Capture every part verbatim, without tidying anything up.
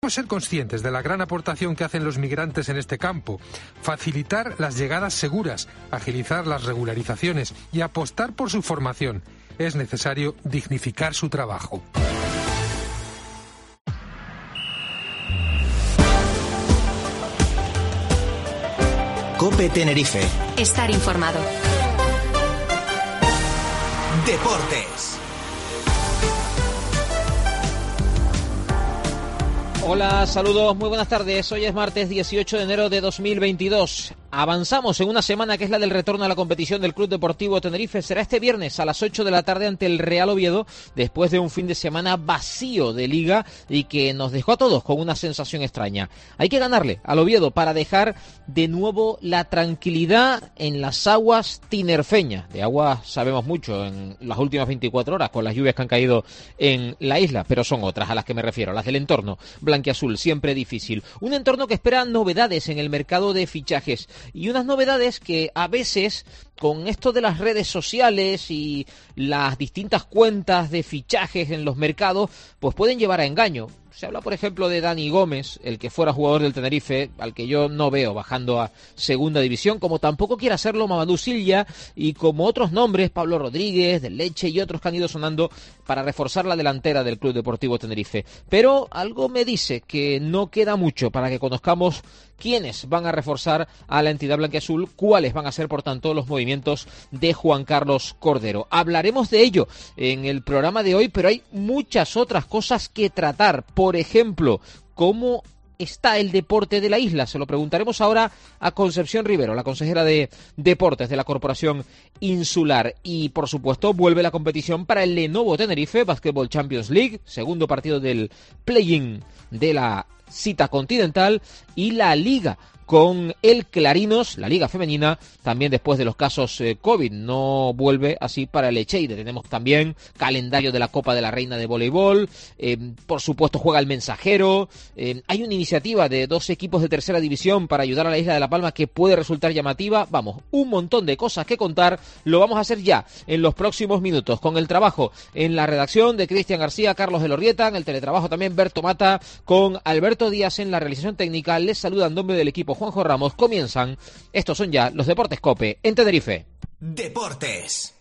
Debemos ser conscientes de la gran aportación que hacen los migrantes en este campo, facilitar las llegadas seguras, agilizar las regularizaciones y apostar por su formación. Es necesario dignificar su trabajo. COPE Tenerife. Estar informado. Deportes. Hola, saludos, muy buenas tardes. Hoy es martes dieciocho de enero de dos mil veintidós. Avanzamos en una semana que es la del retorno a la competición del Club Deportivo Tenerife. Será este viernes a las ocho de la tarde ante el Real Oviedo, después de un fin de semana vacío de liga y que nos dejó a todos con una sensación extraña. Hay que ganarle al Oviedo para dejar de nuevo la tranquilidad en las aguas tinerfeñas. De agua sabemos mucho en las últimas veinticuatro horas con las lluvias que han caído en la isla, pero son otras a las que me refiero, las del entorno blanquiazul, siempre difícil. Un entorno que espera novedades en el mercado de fichajes. Y unas novedades que a veces, con esto de las redes sociales y las distintas cuentas de fichajes en los mercados, pues pueden llevar a engaño. Se habla, por ejemplo, de Dani Gómez, el que fuera jugador del Tenerife, al que yo no veo bajando a segunda división, como tampoco quiere hacerlo Mamadou Silla, y como otros nombres, Pablo Rodríguez, Del Leche y otros que han ido sonando para reforzar la delantera del Club Deportivo Tenerife. Pero algo me dice que no queda mucho para que conozcamos quiénes van a reforzar a la entidad blanquiazul, cuáles van a ser, por tanto, los movimientos de Juan Carlos Cordero. Hablaremos de ello en el programa de hoy, pero hay muchas otras cosas que tratar. Por ejemplo, ¿cómo está el deporte de la isla? Se lo preguntaremos ahora a Concepción Rivero, la consejera de Deportes de la Corporación Insular. Y, por supuesto, vuelve la competición para el Lenovo Tenerife Basketball Champions League, segundo partido del play-in de la cita continental, y la Liga con el Clarinos, la Liga Femenina, también después de los casos eh, COVID. No vuelve así para el Echeide. Tenemos también calendario de la Copa de la Reina de Voleibol, eh, por supuesto juega el Mensajero, eh, hay una iniciativa de dos equipos de tercera división para ayudar a la isla de La Palma que puede resultar llamativa. Vamos, un montón de cosas que contar, lo vamos a hacer ya en los próximos minutos, con el trabajo en la redacción de Cristian García, Carlos Elorrieta, en el teletrabajo también Berto Mata, con Alberto Díaz en la realización técnica. Les saluda en nombre del equipo Juanjo Ramos. Comienzan, estos son ya los Deportes COPE en Tenerife. Deportes.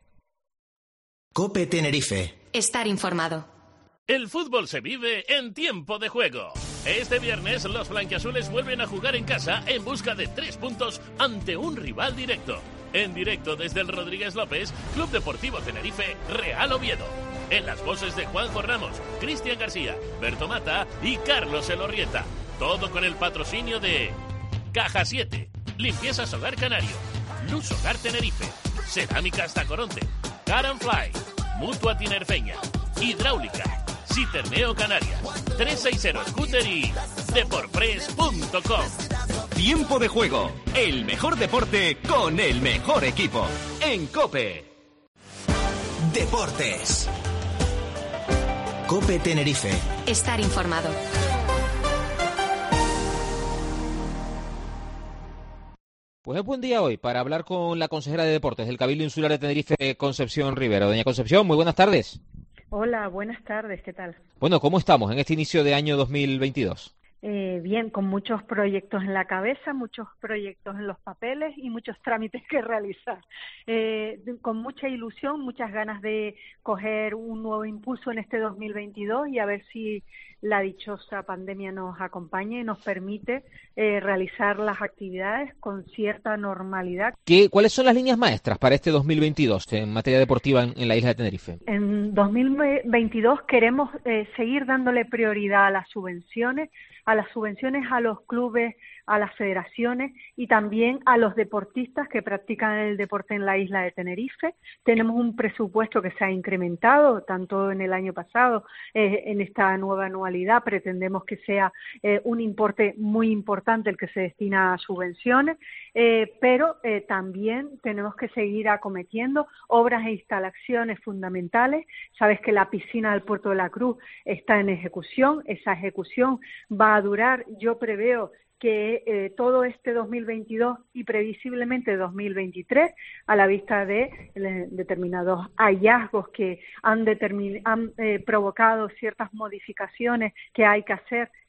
COPE Tenerife. Estar informado. El fútbol se vive en tiempo de juego. Este viernes los blanquiazules vuelven a jugar en casa en busca de tres puntos ante un rival directo. En directo desde el Rodríguez López, Club Deportivo Tenerife, Real Oviedo. En las voces de Juanjo Ramos, Cristian García, Berto Mata y Carlos Elorrieta. Todo con el patrocinio de Caja siete, Limpiezas Hogar Canario, Luz Hogar Tenerife, Cerámicas Tacoronte, Car and Fly, Mutua Tinerfeña, Hidráulica, Citerneo Canarias, trescientos sesenta Scooter y Deporpress punto com. Tiempo de juego, el mejor deporte con el mejor equipo. En COPE. Deportes. COPE Tenerife. Estar informado. Pues es buen día hoy para hablar con la consejera de Deportes del Cabildo Insular de Tenerife, Concepción Rivero. Doña Concepción, muy buenas tardes. Hola, buenas tardes, ¿qué tal? Bueno, ¿cómo estamos en este inicio de año dos mil veintidós? Eh, bien, con muchos proyectos en la cabeza, muchos proyectos en los papeles y muchos trámites que realizar. Eh, con mucha ilusión, muchas ganas de coger un nuevo impulso en este dos mil veintidós y a ver si la dichosa pandemia nos acompaña y nos permite eh, realizar las actividades con cierta normalidad. ¿Qué, ¿Cuáles son las líneas maestras para este dos mil veintidós en materia deportiva en, en la isla de Tenerife? En dos mil veintidós queremos eh, seguir dándole prioridad a las subvenciones, a las subvenciones a los clubes, a las federaciones y también a los deportistas que practican el deporte en la isla de Tenerife. Tenemos un presupuesto que se ha incrementado tanto en el año pasado, eh, en esta nueva anualidad pretendemos que sea eh, un importe muy importante el que se destina a subvenciones, eh, pero eh, también tenemos que seguir acometiendo obras e instalaciones fundamentales. Sabes que la piscina del Puerto de la Cruz está en ejecución, esa ejecución va a durar, yo preveo que eh, todo este dos mil veintidós y previsiblemente dos mil veintitrés, a la vista de eh, determinados hallazgos que han, determin- han eh, provocado ciertas modificaciones que hay que hacer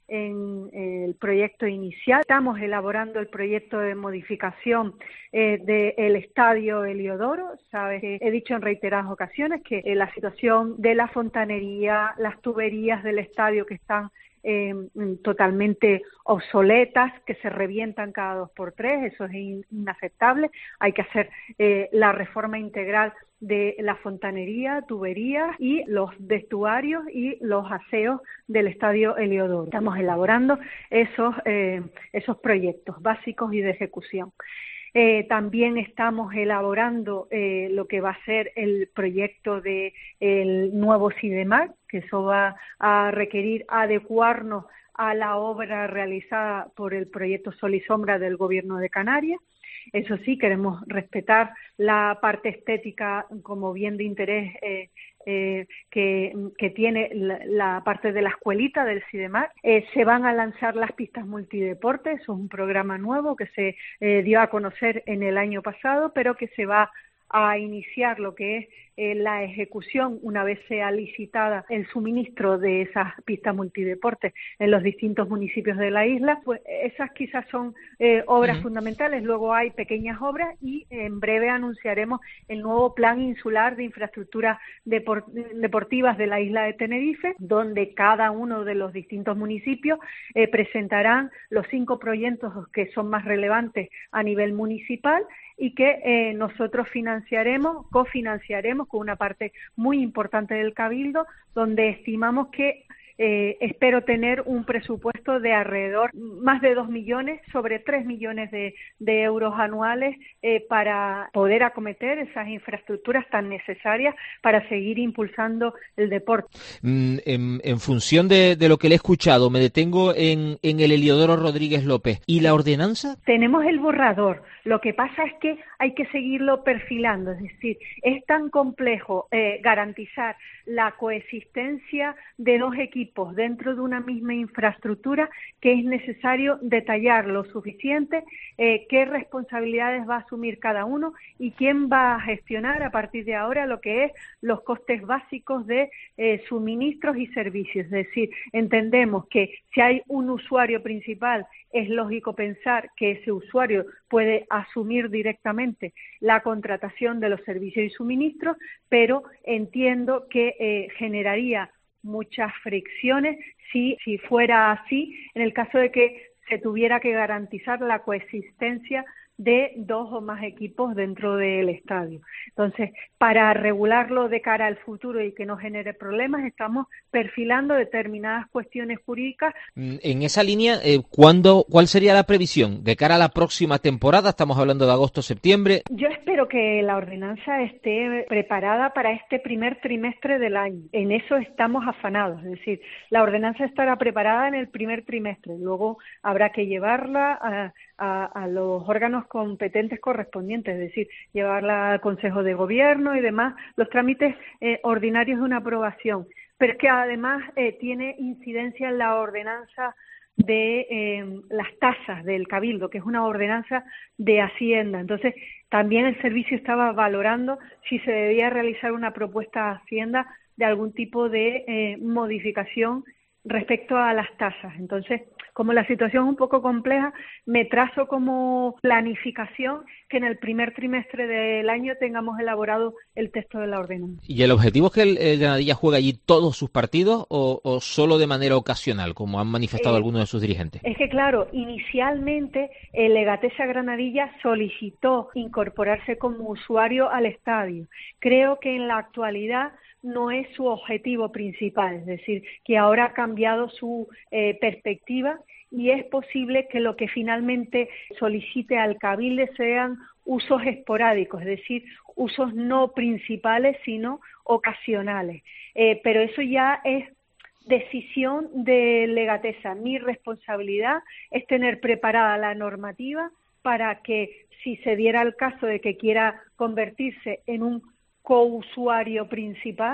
en el proyecto inicial. Estamos elaborando el proyecto de modificación eh, del Estadio Heliodoro. Sabes que he dicho en reiteradas ocasiones que eh, la situación de la fontanería, las tuberías del estadio que están Eh, totalmente obsoletas, que se revientan cada dos por tres, eso es in, inaceptable. Hay que hacer eh, la reforma integral de la fontanería, tuberías y los vestuarios y los aseos del Estadio Heliodoro. Estamos elaborando esos, eh, esos proyectos básicos y de ejecución. Eh, también estamos elaborando eh, lo que va a ser el proyecto de el nuevo Sidemar, que eso va a requerir adecuarnos a la obra realizada por el proyecto Sol y Sombra del Gobierno de Canarias. Eso sí, queremos respetar la parte estética como bien de interés eh, eh, que, que tiene la, la parte de la escuelita del Sidemar. Eh, se van a lanzar las pistas multideportes, eso es un programa nuevo que se eh, dio a conocer en el año pasado, pero que se va a iniciar lo que es eh, la ejecución una vez sea licitada el suministro de esas pistas multideportes en los distintos municipios de la isla. Pues esas quizás son eh, obras uh-huh. fundamentales. Luego hay pequeñas obras y en breve anunciaremos el nuevo plan insular de infraestructuras depor- deportivas de la isla de Tenerife, donde cada uno de los distintos municipios eh, presentarán los cinco proyectos que son más relevantes a nivel municipal y que eh, nosotros financiaremos, cofinanciaremos con una parte muy importante del Cabildo, donde estimamos que eh, espero tener un presupuesto de alrededor más de dos millones, sobre tres millones de, de euros anuales eh, para poder acometer esas infraestructuras tan necesarias para seguir impulsando el deporte. Mm, en, en función de, de lo que le he escuchado, me detengo en, en el Heliodoro Rodríguez López. ¿Y la ordenanza? Tenemos el borrador. Lo que pasa es que hay que seguirlo perfilando, es decir, es tan complejo eh, garantizar la coexistencia de dos equipos dentro de una misma infraestructura que es necesario detallar lo suficiente eh, qué responsabilidades va a asumir cada uno y quién va a gestionar a partir de ahora lo que es los costes básicos de eh, suministros y servicios. Es decir, entendemos que si hay un usuario principal, es lógico pensar que ese usuario puede asumir directamente la contratación de los servicios y suministros, pero entiendo que eh, generaría muchas fricciones si, si fuera así, en el caso de que se tuviera que garantizar la coexistencia de dos o más equipos dentro del estadio. Entonces, para regularlo de cara al futuro y que no genere problemas, estamos perfilando determinadas cuestiones jurídicas. En esa línea, eh, ¿cuándo, ¿cuál sería la previsión de cara a la próxima temporada? Estamos hablando de agosto, septiembre. Yo espero que la ordenanza esté preparada para este primer trimestre del año. En eso estamos afanados, es decir, la ordenanza estará preparada en el primer trimestre. Luego habrá que llevarla a, a, a los órganos competentes correspondientes, es decir, llevarla al Consejo de Gobierno y demás, los trámites eh, ordinarios de una aprobación. Pero es que además eh, tiene incidencia en la ordenanza de eh, las tasas del Cabildo, que es una ordenanza de Hacienda. Entonces, también el servicio estaba valorando si se debía realizar una propuesta a Hacienda de algún tipo de eh, modificación respecto a las tasas. Entonces, como la situación es un poco compleja, me trazo como planificación que en el primer trimestre del año tengamos elaborado el texto de la ordenanza. ¿Y el objetivo es que el, el Granadilla juegue allí todos sus partidos o, o solo de manera ocasional, como han manifestado eh, algunos de sus dirigentes? Es que, claro, inicialmente el Legatesa Granadilla solicitó incorporarse como usuario al estadio. Creo que en la actualidad no es su objetivo principal, es decir, que ahora ha cambiado su eh, perspectiva y es posible que lo que finalmente solicite al Cabildo sean usos esporádicos, es decir, usos no principales sino ocasionales. Eh, pero eso ya es decisión de Legatesa. Mi responsabilidad es tener preparada la normativa para que si se diera el caso de que quiera convertirse en un cousuario principal,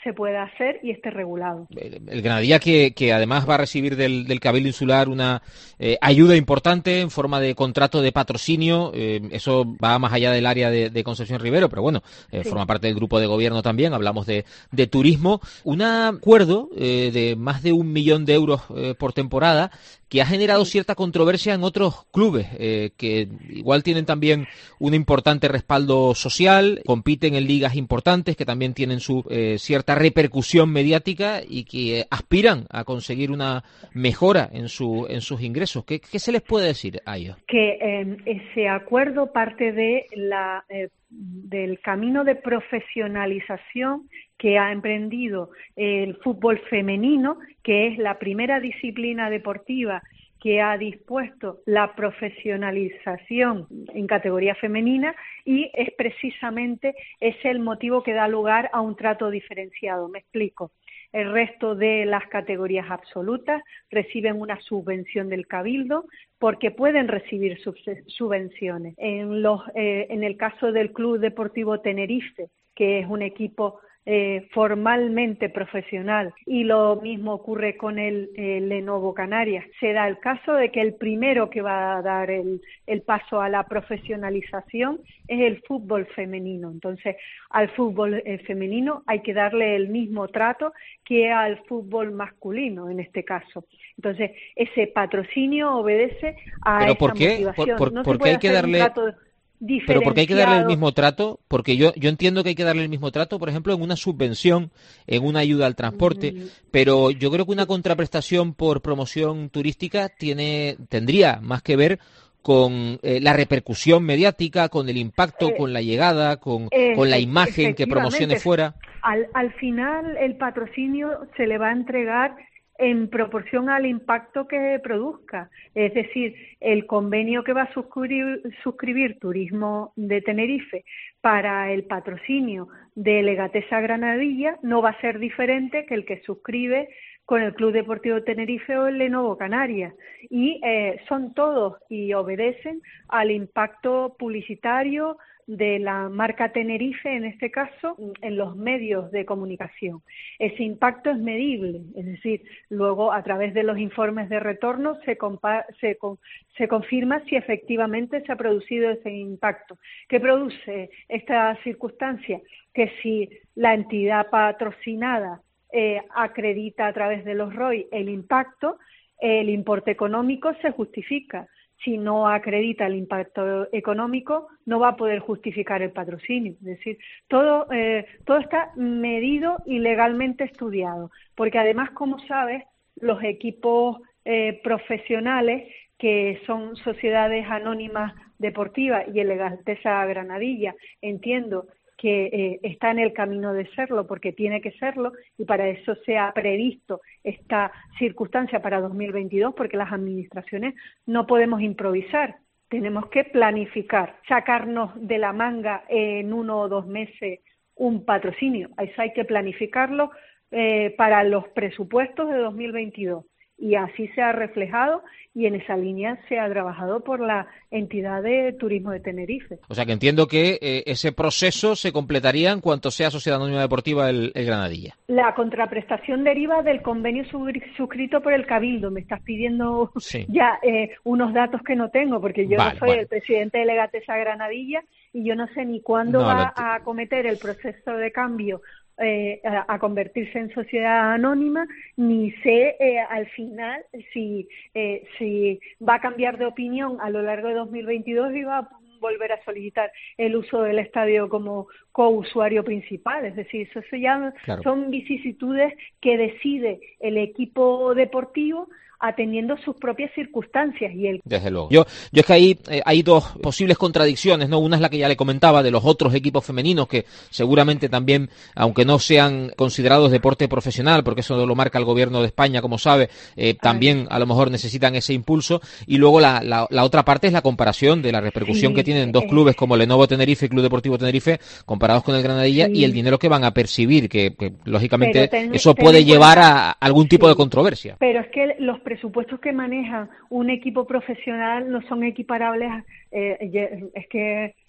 se pueda hacer y esté regulado. El, el Granadilla que, que además va a recibir del, del Cabildo Insular una eh, ayuda importante en forma de contrato de patrocinio, eh, eso va más allá del área de, de Concepción Rivero, pero bueno, eh, sí. forma parte del grupo de gobierno también, hablamos de, de turismo, un acuerdo eh, de más de un millón de euros eh, por temporada que ha generado cierta controversia en otros clubes eh, que igual tienen también un importante respaldo social, compiten en ligas importantes que también tienen su eh, cierta repercusión mediática y que eh, aspiran a conseguir una mejora en su en sus ingresos. ¿Qué, qué se les puede decir a ellos? Que eh, ese acuerdo parte de la eh, del camino de profesionalización que ha emprendido el fútbol femenino, que es la primera disciplina deportiva que ha dispuesto la profesionalización en categoría femenina, y es precisamente ese el motivo que da lugar a un trato diferenciado. Me explico. El resto de las categorías absolutas reciben una subvención del Cabildo porque pueden recibir subvenciones. En, los, eh, en el caso del Club Deportivo Tenerife, que es un equipo eh, formalmente profesional, y lo mismo ocurre con el, el Lenovo Canarias, se da el caso de que el primero que va a dar el, el paso a la profesionalización es el fútbol femenino. Entonces, al fútbol eh, femenino hay que darle el mismo trato que al fútbol masculino en este caso. Entonces, ese patrocinio obedece a ¿Pero esa por qué? motivación. ¿Por, por, no ¿por se qué puede hay que hacer darle... un trato Pero porque hay que darle el mismo diferenciado. trato, porque yo yo entiendo que hay que darle el mismo trato, por ejemplo, en una subvención, en una ayuda al transporte, Mm. pero yo creo que una contraprestación por promoción turística tiene tendría más que ver con eh, la repercusión mediática, con el impacto, Eh, con la llegada, con, eh, con la imagen que promocione efectivamente. fuera. Al, al final el patrocinio se le va a entregar en proporción al impacto que produzca. Es decir, el convenio que va a suscribir, suscribir Turismo de Tenerife para el patrocinio de Legatesa Granadilla no va a ser diferente que el que suscribe con el Club Deportivo Tenerife o el Lenovo Canarias. Y eh, son todos y obedecen al impacto publicitario de la marca Tenerife, en este caso, en los medios de comunicación. Ese impacto es medible, es decir, luego a través de los informes de retorno se, compa- se, con- se confirma si efectivamente se ha producido ese impacto. ¿Qué produce esta circunstancia? Que si la entidad patrocinada eh, acredita a través de los R O I el impacto, el importe económico se justifica. Si no acredita el impacto económico, no va a poder justificar el patrocinio. Es decir, todo, eh, todo está medido y legalmente estudiado, porque además, como sabes, los equipos eh, profesionales, que son sociedades anónimas deportivas, y el Legatesa Granadilla, entiendo que eh, está en el camino de serlo, porque tiene que serlo, y para eso se ha previsto esta circunstancia para dos mil veintidós, porque las administraciones no podemos improvisar, tenemos que planificar, sacarnos de la manga en uno o dos meses un patrocinio. Eso hay que planificarlo eh, para los presupuestos de dos mil veintidós. Y así se ha reflejado, y en esa línea se ha trabajado por la entidad de Turismo de Tenerife. O sea que entiendo que eh, ese proceso se completaría en cuanto sea Sociedad Anónima Deportiva el, el Granadilla. La contraprestación deriva del convenio subri- suscrito por el Cabildo. Me estás pidiendo Sí. ya eh, unos datos que no tengo, porque yo Vale, no soy bueno. el presidente de Legatesa Granadilla, y yo no sé ni cuándo No, va lo enti- a acometer el proceso de cambio Eh, a, a convertirse en sociedad anónima, ni sé eh, al final si, eh, si va a cambiar de opinión a lo largo de dos mil veintidós y va a volver a solicitar el uso del estadio como co-usuario principal. Es decir, eso se llama, Claro. son vicisitudes que decide el equipo deportivo atendiendo sus propias circunstancias. Y el Desde luego. Yo, yo es que ahí eh, hay dos posibles contradicciones, ¿no? Una es la que ya le comentaba de los otros equipos femeninos que seguramente también, aunque no sean considerados deporte profesional, porque eso lo marca el gobierno de España, como sabe, eh, también a lo mejor necesitan ese impulso. Y luego la, la, la otra parte es la comparación de la repercusión Sí, que tienen dos eh, clubes como Lenovo Tenerife y Club Deportivo Tenerife comparados con el Granadilla, Sí. y el dinero que van a percibir, que, que lógicamente Pero ten- eso ten puede en llevar cuenta- a algún tipo Sí. de controversia. Pero es que los presupuestos que maneja un equipo profesional no son equiparables, a- eh, ye- es que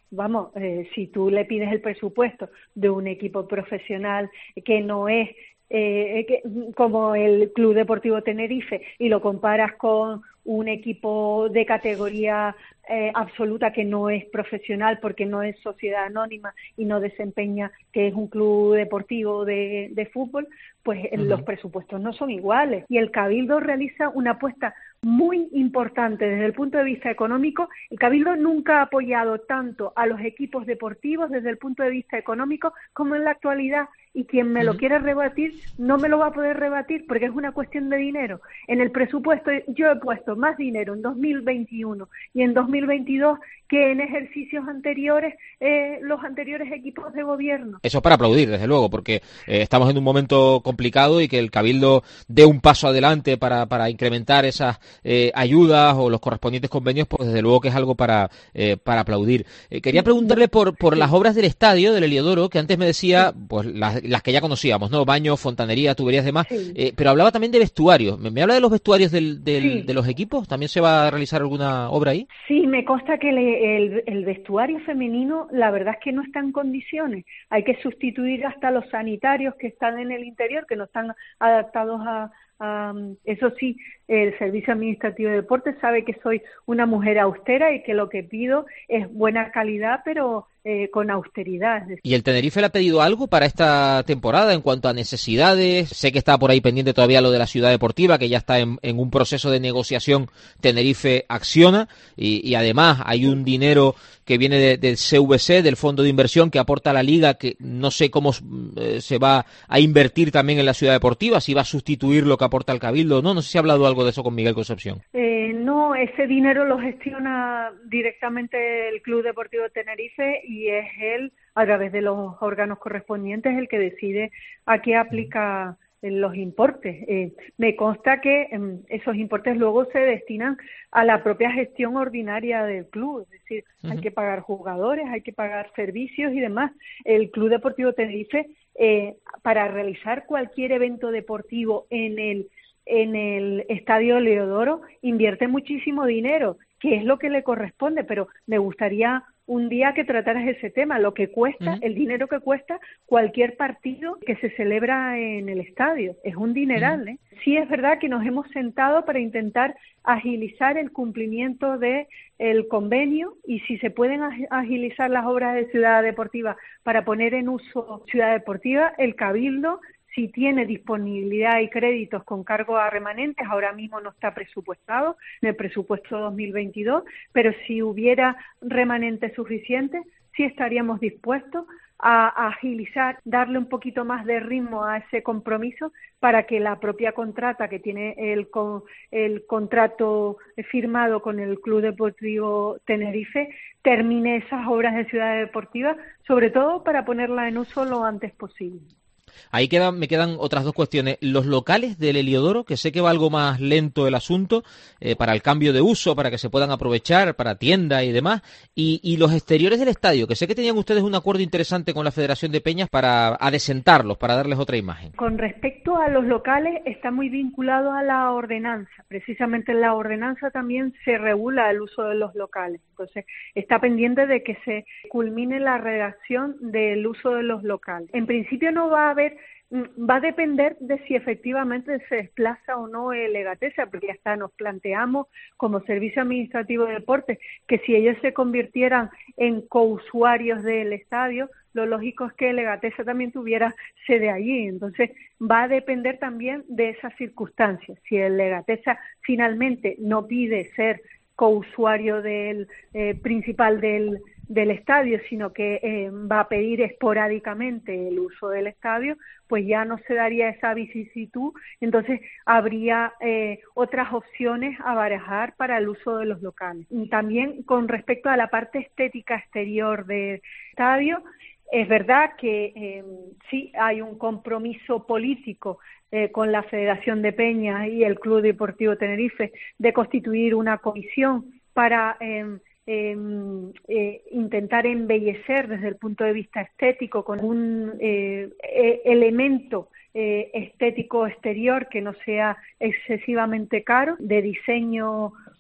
vamos, eh, si tú le pides el presupuesto de un equipo profesional que no es eh, que, como el Club Deportivo Tenerife y lo comparas con un equipo de categoría eh, absoluta que no es profesional porque no es sociedad anónima y no desempeña que es un club deportivo de, de fútbol, pues uh-huh. los presupuestos no son iguales. Y el Cabildo realiza una apuesta muy importante desde el punto de vista económico. El Cabildo nunca ha apoyado tanto a los equipos deportivos desde el punto de vista económico como en la actualidad. Y quien me uh-huh. lo quiera rebatir no me lo va a poder rebatir porque es una cuestión de dinero. En el presupuesto yo he puesto más dinero en dos mil veintiuno y en dos mil veintidós que en ejercicios anteriores, eh, los anteriores equipos de gobierno. Eso es para aplaudir, desde luego, porque eh, estamos en un momento complicado y que el Cabildo dé un paso adelante para, para incrementar esas eh, ayudas o los correspondientes convenios, pues desde luego que es algo para, eh, para aplaudir. Eh, quería preguntarle por, por sí. las obras del estadio del Heliodoro, que antes me decía, sí. pues las, las que ya conocíamos, ¿no? Baños, fontanería, tuberías y demás, sí. eh, pero hablaba también de vestuarios. ¿Me, me habla de los vestuarios del, del, sí. de los equipos? ¿También se va a realizar alguna obra ahí? Sí, me consta que le, el, el vestuario femenino, la verdad es que no está en condiciones. Hay que sustituir hasta los sanitarios que están en el interior, que no están adaptados a... Um, eso sí, el Servicio Administrativo de Deportes sabe que soy una mujer austera y que lo que pido es buena calidad, pero eh, con austeridad. ¿Y el Tenerife le ha pedido algo para esta temporada en cuanto a necesidades? Sé que está por ahí pendiente todavía lo de la ciudad deportiva, que ya está en, en un proceso de negociación. Tenerife acciona y, y además hay un dinero que viene de, del C V C, del Fondo de Inversión, que aporta a la Liga, que no sé cómo eh, se va a invertir también en la ciudad deportiva, si va a sustituir lo que aporta el Cabildo. No, no sé si ha hablado algo de eso con Miguel Concepción. Eh, no, ese dinero lo gestiona directamente el Club Deportivo Tenerife y es él, a través de los órganos correspondientes, el que decide a qué aplica los importes. Eh, me consta que eh, esos importes luego se destinan a la propia gestión ordinaria del club, es decir, uh-huh. hay que pagar jugadores, hay que pagar servicios y demás. El Club Deportivo Tenerife, eh, para realizar cualquier evento deportivo en el en el Estadio Heliodoro, invierte muchísimo dinero, que es lo que le corresponde, pero me gustaría un día que trataras ese tema, lo que cuesta, uh-huh. el dinero que cuesta cualquier partido que se celebra en el estadio. Es un dineral, uh-huh. ¿eh? Sí es verdad que nos hemos sentado para intentar agilizar el cumplimiento de el convenio y si se pueden agilizar las obras de Ciudad Deportiva para poner en uso Ciudad Deportiva, el Cabildo, si tiene disponibilidad y créditos con cargo a remanentes, ahora mismo no está presupuestado en el presupuesto dos mil veintidós, pero si hubiera remanentes suficientes, sí estaríamos dispuestos a, a agilizar, darle un poquito más de ritmo a ese compromiso para que la propia contrata que tiene el, con, el contrato firmado con el Club Deportivo Tenerife termine esas obras de Ciudad Deportiva, sobre todo para ponerla en uso lo antes posible. Ahí quedan, me quedan otras dos cuestiones. Los locales del Heliodoro, que sé que va algo más lento el asunto, eh, para el cambio de uso, para que se puedan aprovechar, para tienda y demás, y, y los exteriores del estadio, que sé que tenían ustedes un acuerdo interesante con la Federación de Peñas para adecentarlos, para darles otra imagen. Con respecto a los locales, está muy vinculado a la ordenanza. Precisamente en la ordenanza también se regula el uso de los locales. Entonces, está pendiente de que se culmine la redacción del uso de los locales. En principio no va a haber va a depender de si efectivamente se desplaza o no el Egatesa, porque hasta nos planteamos como Servicio Administrativo de Deportes que si ellos se convirtieran en cousuarios del estadio, lo lógico es que el Egatesa también tuviera sede allí. Entonces va a depender también de esas circunstancias. Si el Egatesa finalmente no pide ser cousuario del eh, principal del del estadio, sino que eh, va a pedir esporádicamente el uso del estadio, pues ya no se daría esa vicisitud, entonces habría eh, otras opciones a barajar para el uso de los locales. Y también con respecto a la parte estética exterior del estadio, es verdad que eh, sí hay un compromiso político eh, con la Federación de Peñas y el Club Deportivo Tenerife de constituir una comisión para eh, Eh, eh, intentar embellecer desde el punto de vista estético con un eh, eh, elemento eh, estético exterior que no sea excesivamente caro, de diseño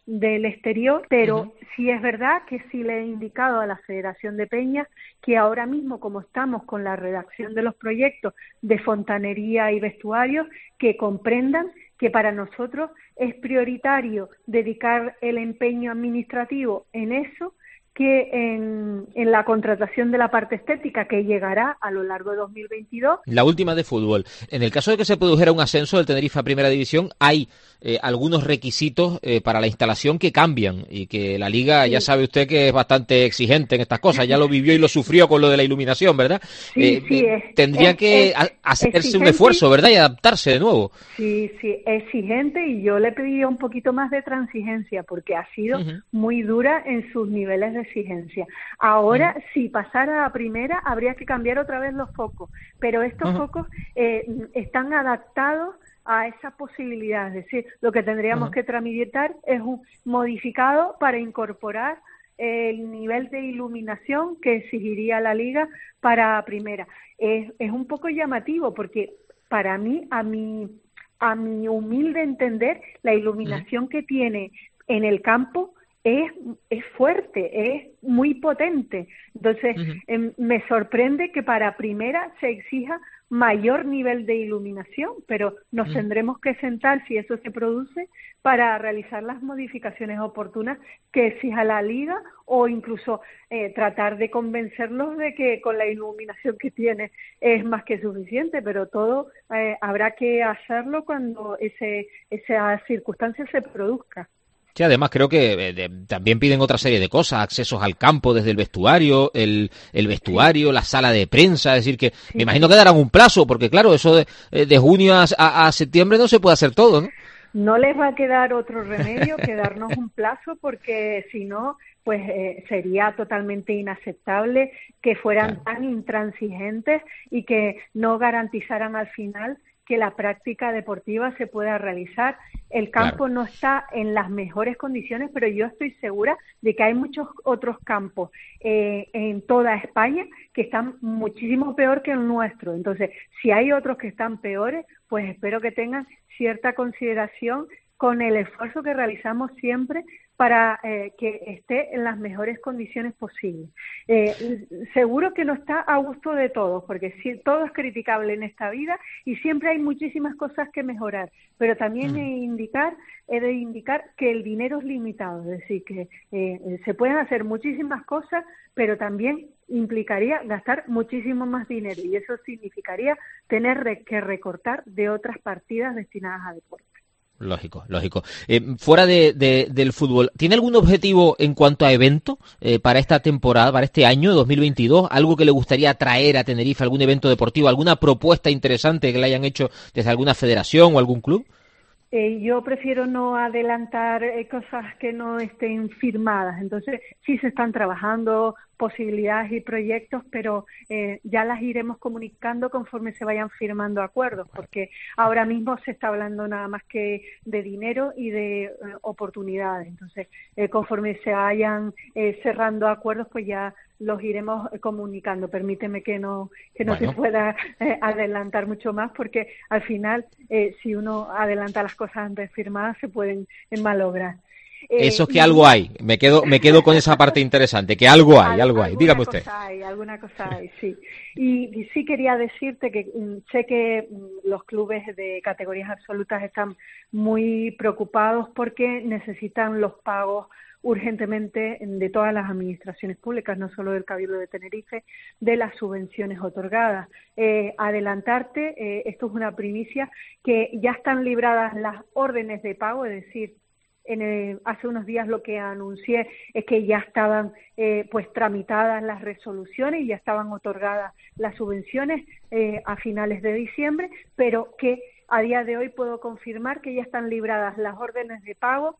del exterior, pero Uh-huh. sí es verdad que sí le he indicado a la Federación de Peñas que ahora mismo, como estamos con la redacción de los proyectos de fontanería y vestuarios, que comprendan que para nosotros es prioritario dedicar el empeño administrativo en eso que en, en la contratación de la parte estética, que llegará a lo largo de dos mil veintidós. La última de fútbol. En el caso de que se produjera un ascenso del Tenerife a Primera División, hay eh, algunos requisitos eh, para la instalación que cambian y que la Liga, sí. Ya sabe usted que es bastante exigente en estas cosas, ya lo vivió y lo sufrió con lo de la iluminación, ¿verdad? Sí, eh, sí, eh, es, tendría es, que es, hacerse exigente. un esfuerzo, ¿verdad? Y adaptarse de nuevo. Sí, sí, exigente, y yo le pediría un poquito más de transigencia porque ha sido uh-huh. muy dura en sus niveles de exigencia. Ahora, uh-huh. si pasara a primera, habría que cambiar otra vez los focos, pero estos uh-huh. focos eh, están adaptados a esa posibilidad, es decir, lo que tendríamos uh-huh. que tramitar es un modificado para incorporar el nivel de iluminación que exigiría la Liga para primera. Es, es un poco llamativo porque para mí, a mi, a mi humilde entender, la iluminación uh-huh. que tiene en el campo es, es fuerte, es muy potente. Entonces, uh-huh. eh, me sorprende que para primera se exija mayor nivel de iluminación, pero nos uh-huh. tendremos que sentar, si eso se produce, para realizar las modificaciones oportunas que exija la Liga, o incluso eh, tratar de convencerlos de que con la iluminación que tiene es más que suficiente, pero todo eh, habrá que hacerlo cuando ese, esa circunstancia se produzca. Sí, además creo que eh, de, también piden otra serie de cosas, accesos al campo desde el vestuario, el, el vestuario, sí. la sala de prensa, es decir que sí. me imagino que darán un plazo, porque claro, eso de, de junio a, a, a septiembre no se puede hacer todo, ¿no? No les va a quedar otro remedio que darnos un plazo, porque si no, pues eh, sería totalmente inaceptable que fueran claro. tan intransigentes y que no garantizaran al final que la práctica deportiva se pueda realizar. El campo claro. no está en las mejores condiciones, pero yo estoy segura de que hay muchos otros campos eh, en toda España que están muchísimo peor que el nuestro. Entonces, si hay otros que están peores, pues espero que tengan cierta consideración con el esfuerzo que realizamos siempre para eh, que esté en las mejores condiciones posibles. Eh, seguro que no está a gusto de todos, porque sí, todo es criticable en esta vida y siempre hay muchísimas cosas que mejorar, pero también mm. he, indicar, he de indicar que el dinero es limitado, es decir, que eh, se pueden hacer muchísimas cosas, pero también implicaría gastar muchísimo más dinero, y eso significaría tener que recortar de otras partidas destinadas a deporte. Lógico, lógico. Eh, fuera de, de, del fútbol, ¿tiene algún objetivo en cuanto a evento eh, para esta temporada, para este año dos mil veintidós? ¿Algo que le gustaría traer a Tenerife, algún evento deportivo, alguna propuesta interesante que le hayan hecho desde alguna federación o algún club? Eh, yo prefiero no adelantar eh, cosas que no estén firmadas. Entonces, sí se están trabajando posibilidades y proyectos, pero eh, ya las iremos comunicando conforme se vayan firmando acuerdos, porque ahora mismo se está hablando nada más que de dinero y de eh, oportunidades. Entonces, eh, conforme se vayan eh, cerrando acuerdos, pues ya los iremos comunicando. Permíteme que no que no bueno. te pueda eh, adelantar mucho más, porque al final, eh, si uno adelanta las cosas antes firmadas, se pueden eh, malograr. Eh, Eso es que y... algo hay. Me quedo me quedo con esa parte interesante, que algo hay, algo hay. Dígame usted. Cosa hay, alguna cosa hay, sí. Y, y sí quería decirte que um, sé que um, los clubes de categorías absolutas están muy preocupados porque necesitan los pagos urgentemente de todas las administraciones públicas, no solo del Cabildo de Tenerife, de las subvenciones otorgadas. Eh, adelantarte, eh, esto es una primicia, que ya están libradas las órdenes de pago, es decir, En el, hace unos días lo que anuncié es que ya estaban eh, pues tramitadas las resoluciones y ya estaban otorgadas las subvenciones eh, a finales de diciembre, pero que a día de hoy puedo confirmar que ya están libradas las órdenes de pago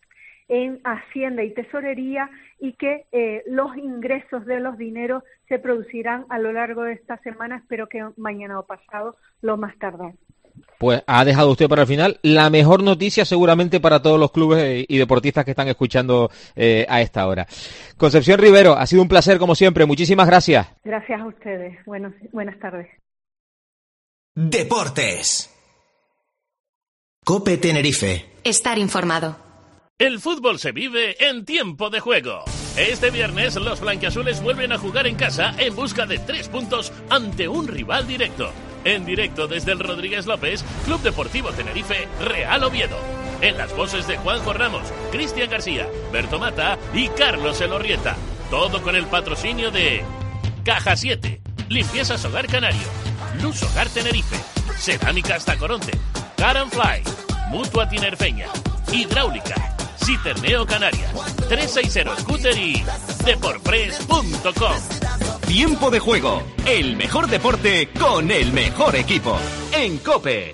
en Hacienda y Tesorería, y que eh, los ingresos de los dineros se producirán a lo largo de esta semana, espero que mañana o pasado, lo más tardar. Pues ha dejado usted para el final la mejor noticia seguramente para todos los clubes y deportistas que están escuchando eh, a esta hora. Concepción Rivero, ha sido un placer como siempre. Muchísimas gracias. Gracias a ustedes. Buenos, buenas tardes. Deportes. COPE Tenerife. Estar informado. El fútbol se vive en tiempo de juego. Este viernes los blanquiazules vuelven a jugar en casa en busca de tres puntos ante un rival directo. En directo desde el Rodríguez López, Club Deportivo Tenerife, Real Oviedo. En las voces de Juanjo Ramos, Cristian García, Berto Mata y Carlos Elorrieta. Todo con el patrocinio de Caja siete, Limpiezas Hogar Canario, Luz Hogar Tenerife, Cerámicas Tacoronte, Car and Fly, Mutua Tinerfeña, Hidráulica, Citerneo Canarias, trescientos sesenta Scooter y Deporpress punto com. Tiempo de juego, el mejor deporte con el mejor equipo. En COPE.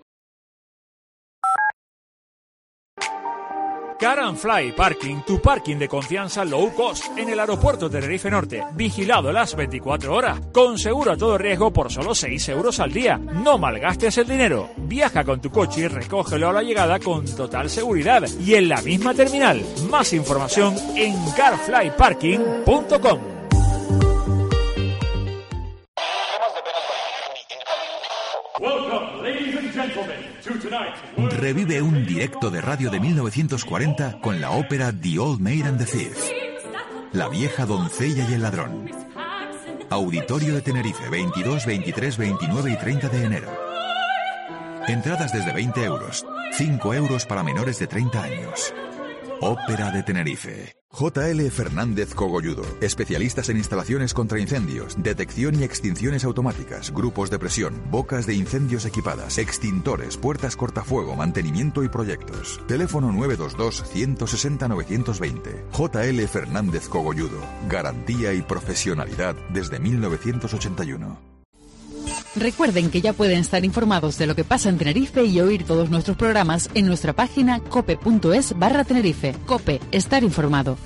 Car and Fly Parking, tu parking de confianza low cost en el aeropuerto Tenerife Norte, vigilado las veinticuatro horas, con seguro a todo riesgo por solo seis euros al día. No malgastes el dinero, viaja con tu coche y recógelo a la llegada con total seguridad y en la misma terminal. Más información en car fly parking punto com. Revive un directo de radio de mil novecientos cuarenta con la ópera The Old Maid and the Thief, La vieja doncella y el ladrón. Auditorio de Tenerife, veintidós, veintitrés, veintinueve y treinta de enero. Entradas desde veinte euros, cinco euros para menores de treinta años. Ópera de Tenerife. J L Fernández Cogolludo, especialistas en instalaciones contra incendios, detección y extinciones automáticas, grupos de presión, bocas de incendios equipadas, extintores, puertas cortafuego, mantenimiento y proyectos. Teléfono nueve dos dos, uno seis cero, nueve dos cero. J L Fernández Cogolludo, garantía y profesionalidad desde mil novecientos ochenta y uno. Recuerden que ya pueden estar informados de lo que pasa en Tenerife y oír todos nuestros programas en nuestra página cope.es barra Tenerife. Cope, estar informado.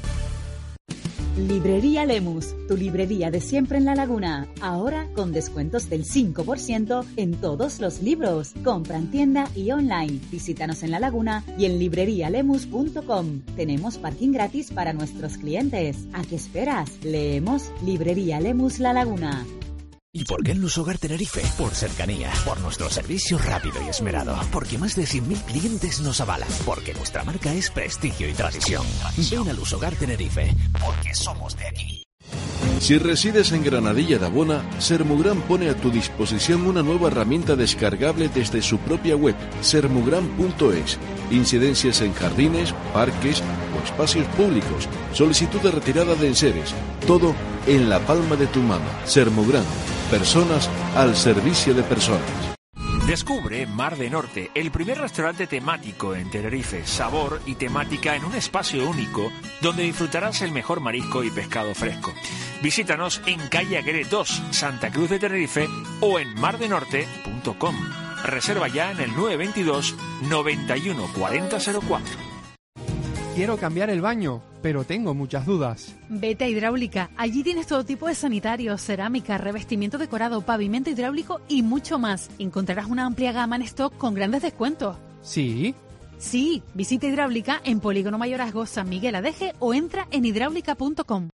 Librería Lemus, tu librería de siempre en La Laguna. Ahora con descuentos del cinco por ciento en todos los libros. Compra en tienda y online. Visítanos en La Laguna y en librería lemus punto com. Tenemos parking gratis para nuestros clientes. ¿A qué esperas? Leemos Librería Lemus La Laguna. ¿Y por qué en Luz Hogar Tenerife? Por cercanía, por nuestro servicio rápido y esmerado, porque más de cien mil clientes nos avalan, porque nuestra marca es prestigio y tradición. Ven a Luz Hogar Tenerife, porque somos de aquí. Si resides en Granadilla de Abona, Sermugran pone a tu disposición una nueva herramienta descargable desde su propia web, sermugran punto es. Incidencias en jardines, parques o espacios públicos, solicitud de retirada de enseres, todo en la palma de tu mano. Sermugran, personas al servicio de personas. Descubre Mar de Norte, el primer restaurante temático en Tenerife, sabor y temática en un espacio único donde disfrutarás el mejor marisco y pescado fresco. Visítanos en calle Aguirre dos, Santa Cruz de Tenerife o en mar de norte punto com. Reserva ya en el nueve dos dos, noventa y uno, cuarenta cero cuatro. Quiero cambiar el baño, pero tengo muchas dudas. Vete a Hidráulica. Allí tienes todo tipo de sanitarios, cerámica, revestimiento decorado, pavimento hidráulico y mucho más. Encontrarás una amplia gama en stock con grandes descuentos. ¿Sí? Sí, visita Hidráulica en Polígono Mayorazgo, San Miguel Adeje o entra en hidráulica punto com.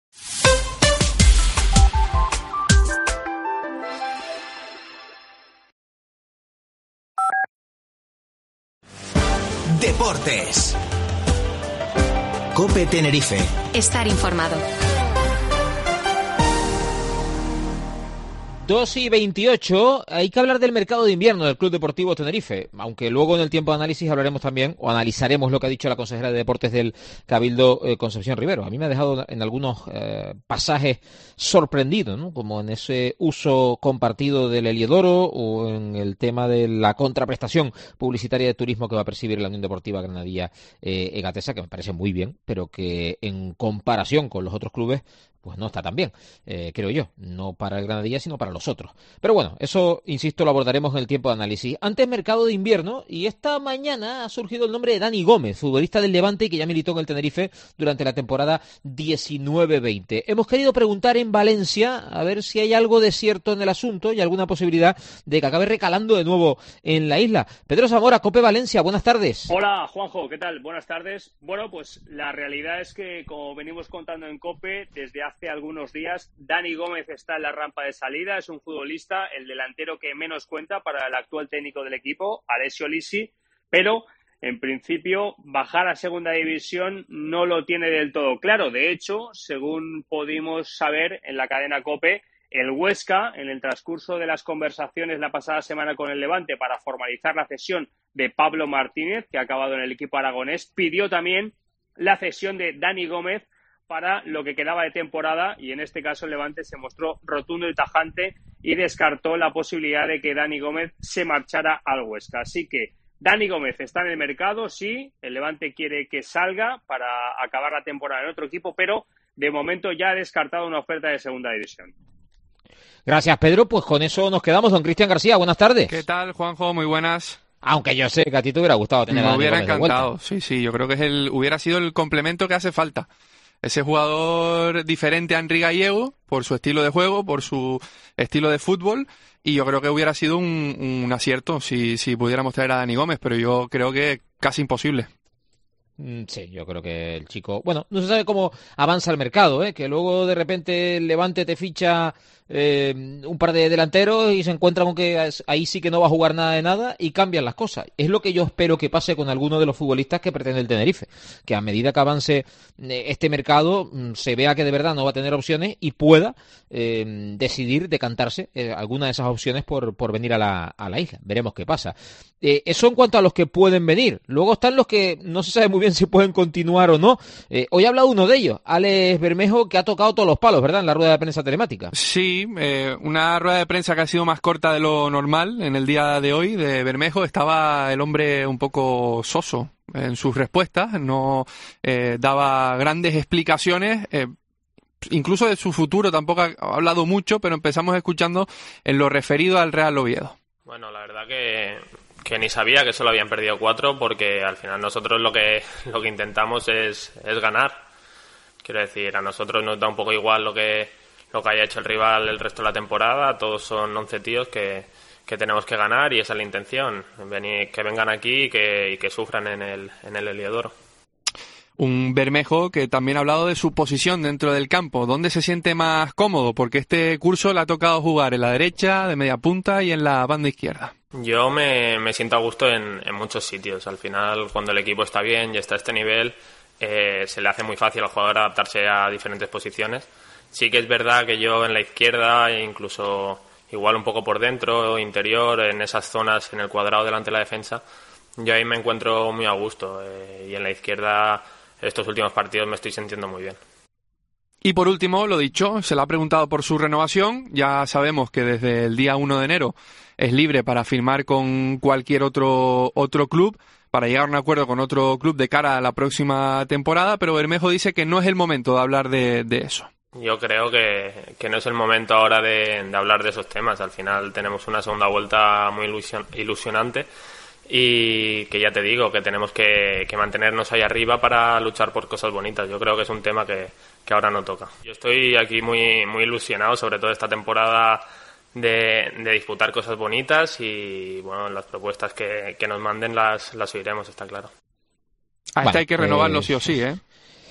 Deportes. COPE Tenerife. Estar informado. dos y veintiocho, hay que hablar del mercado de invierno del Club Deportivo Tenerife, aunque luego en el tiempo de análisis hablaremos también, o analizaremos lo que ha dicho la consejera de Deportes del Cabildo, eh, Concepción Rivero. A mí me ha dejado en algunos eh, pasajes sorprendido, ¿no? Como en ese uso compartido del Heliodoro o en el tema de la contraprestación publicitaria de turismo que va a percibir la Unión Deportiva Granadilla eh, Egatesa, que me parece muy bien, pero que en comparación con los otros clubes pues no está tan bien, eh, creo yo, no para el Granadilla sino para los otros. Pero bueno, eso, insisto, lo abordaremos en el tiempo de análisis. Antes mercado de invierno, y esta mañana ha surgido el nombre de Dani Gómez, futbolista del Levante y que ya militó en el Tenerife durante la temporada diecinueve veinte. Hemos querido preguntar en Valencia a ver si hay algo de cierto en el asunto y alguna posibilidad de que acabe recalando de nuevo en la isla. Pedro Zamora, COPE Valencia, buenas tardes. Hola Juanjo, ¿qué tal? Buenas tardes. Bueno, pues la realidad es que, como venimos contando en COPE, desde hace Hace algunos días, Dani Gómez está en la rampa de salida, es un futbolista, el delantero que menos cuenta para el actual técnico del equipo, Alessio Lisi, pero en principio, bajar a segunda división no lo tiene del todo claro. De hecho, según pudimos saber en la cadena COPE, el Huesca, en el transcurso de las conversaciones la pasada semana con el Levante para formalizar la cesión de Pablo Martínez, que ha acabado en el equipo aragonés, pidió también la cesión de Dani Gómez para lo que quedaba de temporada, y en este caso el Levante se mostró rotundo y tajante y descartó la posibilidad de que Dani Gómez se marchara al Huesca. Así que Dani Gómez está en el mercado, sí, el Levante quiere que salga para acabar la temporada en otro equipo, pero de momento ya ha descartado una oferta de segunda división. Gracias, Pedro. Pues con eso nos quedamos. Don Cristian García, buenas tardes. ¿Qué tal, Juanjo? Muy buenas. Aunque yo sé que a ti te hubiera gustado tener a Dani Gómez. Me hubiera encantado, sí, sí. Yo creo que es el hubiera sido el complemento que hace falta. Ese jugador diferente a Henry Gallego, por su estilo de juego, por su estilo de fútbol, y yo creo que hubiera sido un, un acierto si, si pudiéramos traer a Dani Gómez, pero yo creo que casi imposible. Sí, yo creo que el chico... Bueno, no se sabe cómo avanza el mercado, ¿eh? Que luego de repente el Levante te ficha eh, un par de delanteros y se encuentra con que ahí sí que no va a jugar nada de nada y cambian las cosas. Es lo que yo espero que pase con alguno de los futbolistas que pretende el Tenerife, que a medida que avance este mercado se vea que de verdad no va a tener opciones y pueda eh, decidir decantarse eh, alguna de esas opciones por, por venir a la, a la isla. Veremos qué pasa. Eh, eso en cuanto a los que pueden venir. Luego están los que no se sabe muy bien si pueden continuar o no. Eh, hoy ha hablado uno de ellos, Alex Bermejo, que ha tocado todos los palos, ¿verdad?, en la rueda de prensa telemática. Sí, eh, una rueda de prensa que ha sido más corta de lo normal en el día de hoy de Bermejo. Estaba el hombre un poco soso en sus respuestas, no eh, daba grandes explicaciones, eh, incluso de su futuro tampoco ha hablado mucho, pero empezamos escuchando en lo referido al Real Oviedo. Bueno, la verdad que... que ni sabía que solo habían perdido cuatro, porque al final nosotros lo que lo que intentamos es, es ganar. Quiero decir, a nosotros nos da un poco igual lo que lo que haya hecho el rival el resto de la temporada. Todos son once tíos que, que tenemos que ganar y esa es la intención, venir, que vengan aquí y que, y que sufran en el, en el Heliodoro. Un Bermejo que también ha hablado de su posición dentro del campo, dónde se siente más cómodo, porque este curso le ha tocado jugar en la derecha, de media punta y en la banda izquierda. Yo me, me siento a gusto en, en muchos sitios. Al final, cuando el equipo está bien y está a este nivel, eh, se le hace muy fácil al jugador adaptarse a diferentes posiciones. Sí que es verdad que yo en la izquierda, e incluso igual un poco por dentro, interior, en esas zonas, en el cuadrado delante de la defensa, yo ahí me encuentro muy a gusto. Eh, y en la izquierda, estos últimos partidos me estoy sintiendo muy bien. Y por último, lo dicho, se le ha preguntado por su renovación. Ya sabemos que desde el día uno de enero es libre para firmar con cualquier otro otro club, para llegar a un acuerdo con otro club de cara a la próxima temporada, pero Bermejo dice que no es el momento de hablar de, de eso. Yo creo que, que no es el momento ahora de, de hablar de esos temas. Al final tenemos una segunda vuelta muy ilusion, ilusionante y que ya te digo, que tenemos que, que mantenernos ahí arriba para luchar por cosas bonitas. Yo creo que es un tema que, que ahora no toca. Yo estoy aquí muy, muy ilusionado, sobre todo esta temporada, de, de disputar cosas bonitas y bueno, las propuestas que, que nos manden las, las oiremos, está claro. A este hay que renovarlo eh... sí o sí, ¿eh?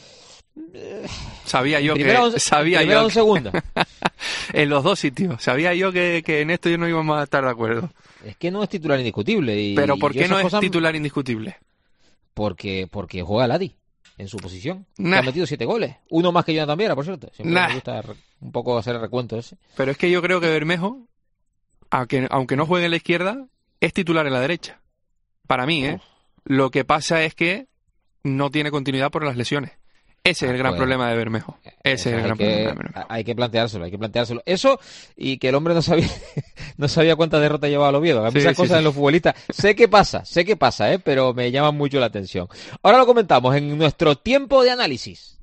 Sabía yo primero, que sabía yo un que, segundo en los dos sitios sabía yo que, que en esto yo no íbamos a estar de acuerdo. Es que no es titular indiscutible y, pero ¿por qué no es cosas... titular indiscutible? Porque porque juega Ladi en su posición, nah. que ha metido siete goles, uno más que Jonathan Viera, por cierto. Siempre nah. me gusta un poco hacer el recuento ese. Pero es que yo creo que Bermejo, aunque, aunque no juegue en la izquierda, es titular en la derecha, para mí, ¿eh? Uf. Lo que pasa es que no tiene continuidad por las lesiones. Ese es el gran problema de Bermejo. Ese es el gran que, problema de Bermejo. Hay que planteárselo, hay que planteárselo. Eso y que el hombre no sabía no sabía cuántas derrotas llevaba al Oviedo. A mí sí, esas sí, cosas sí. En los futbolistas. Sé que pasa, sé que pasa, ¿eh? Pero me llama mucho la atención. Ahora lo comentamos en nuestro tiempo de análisis.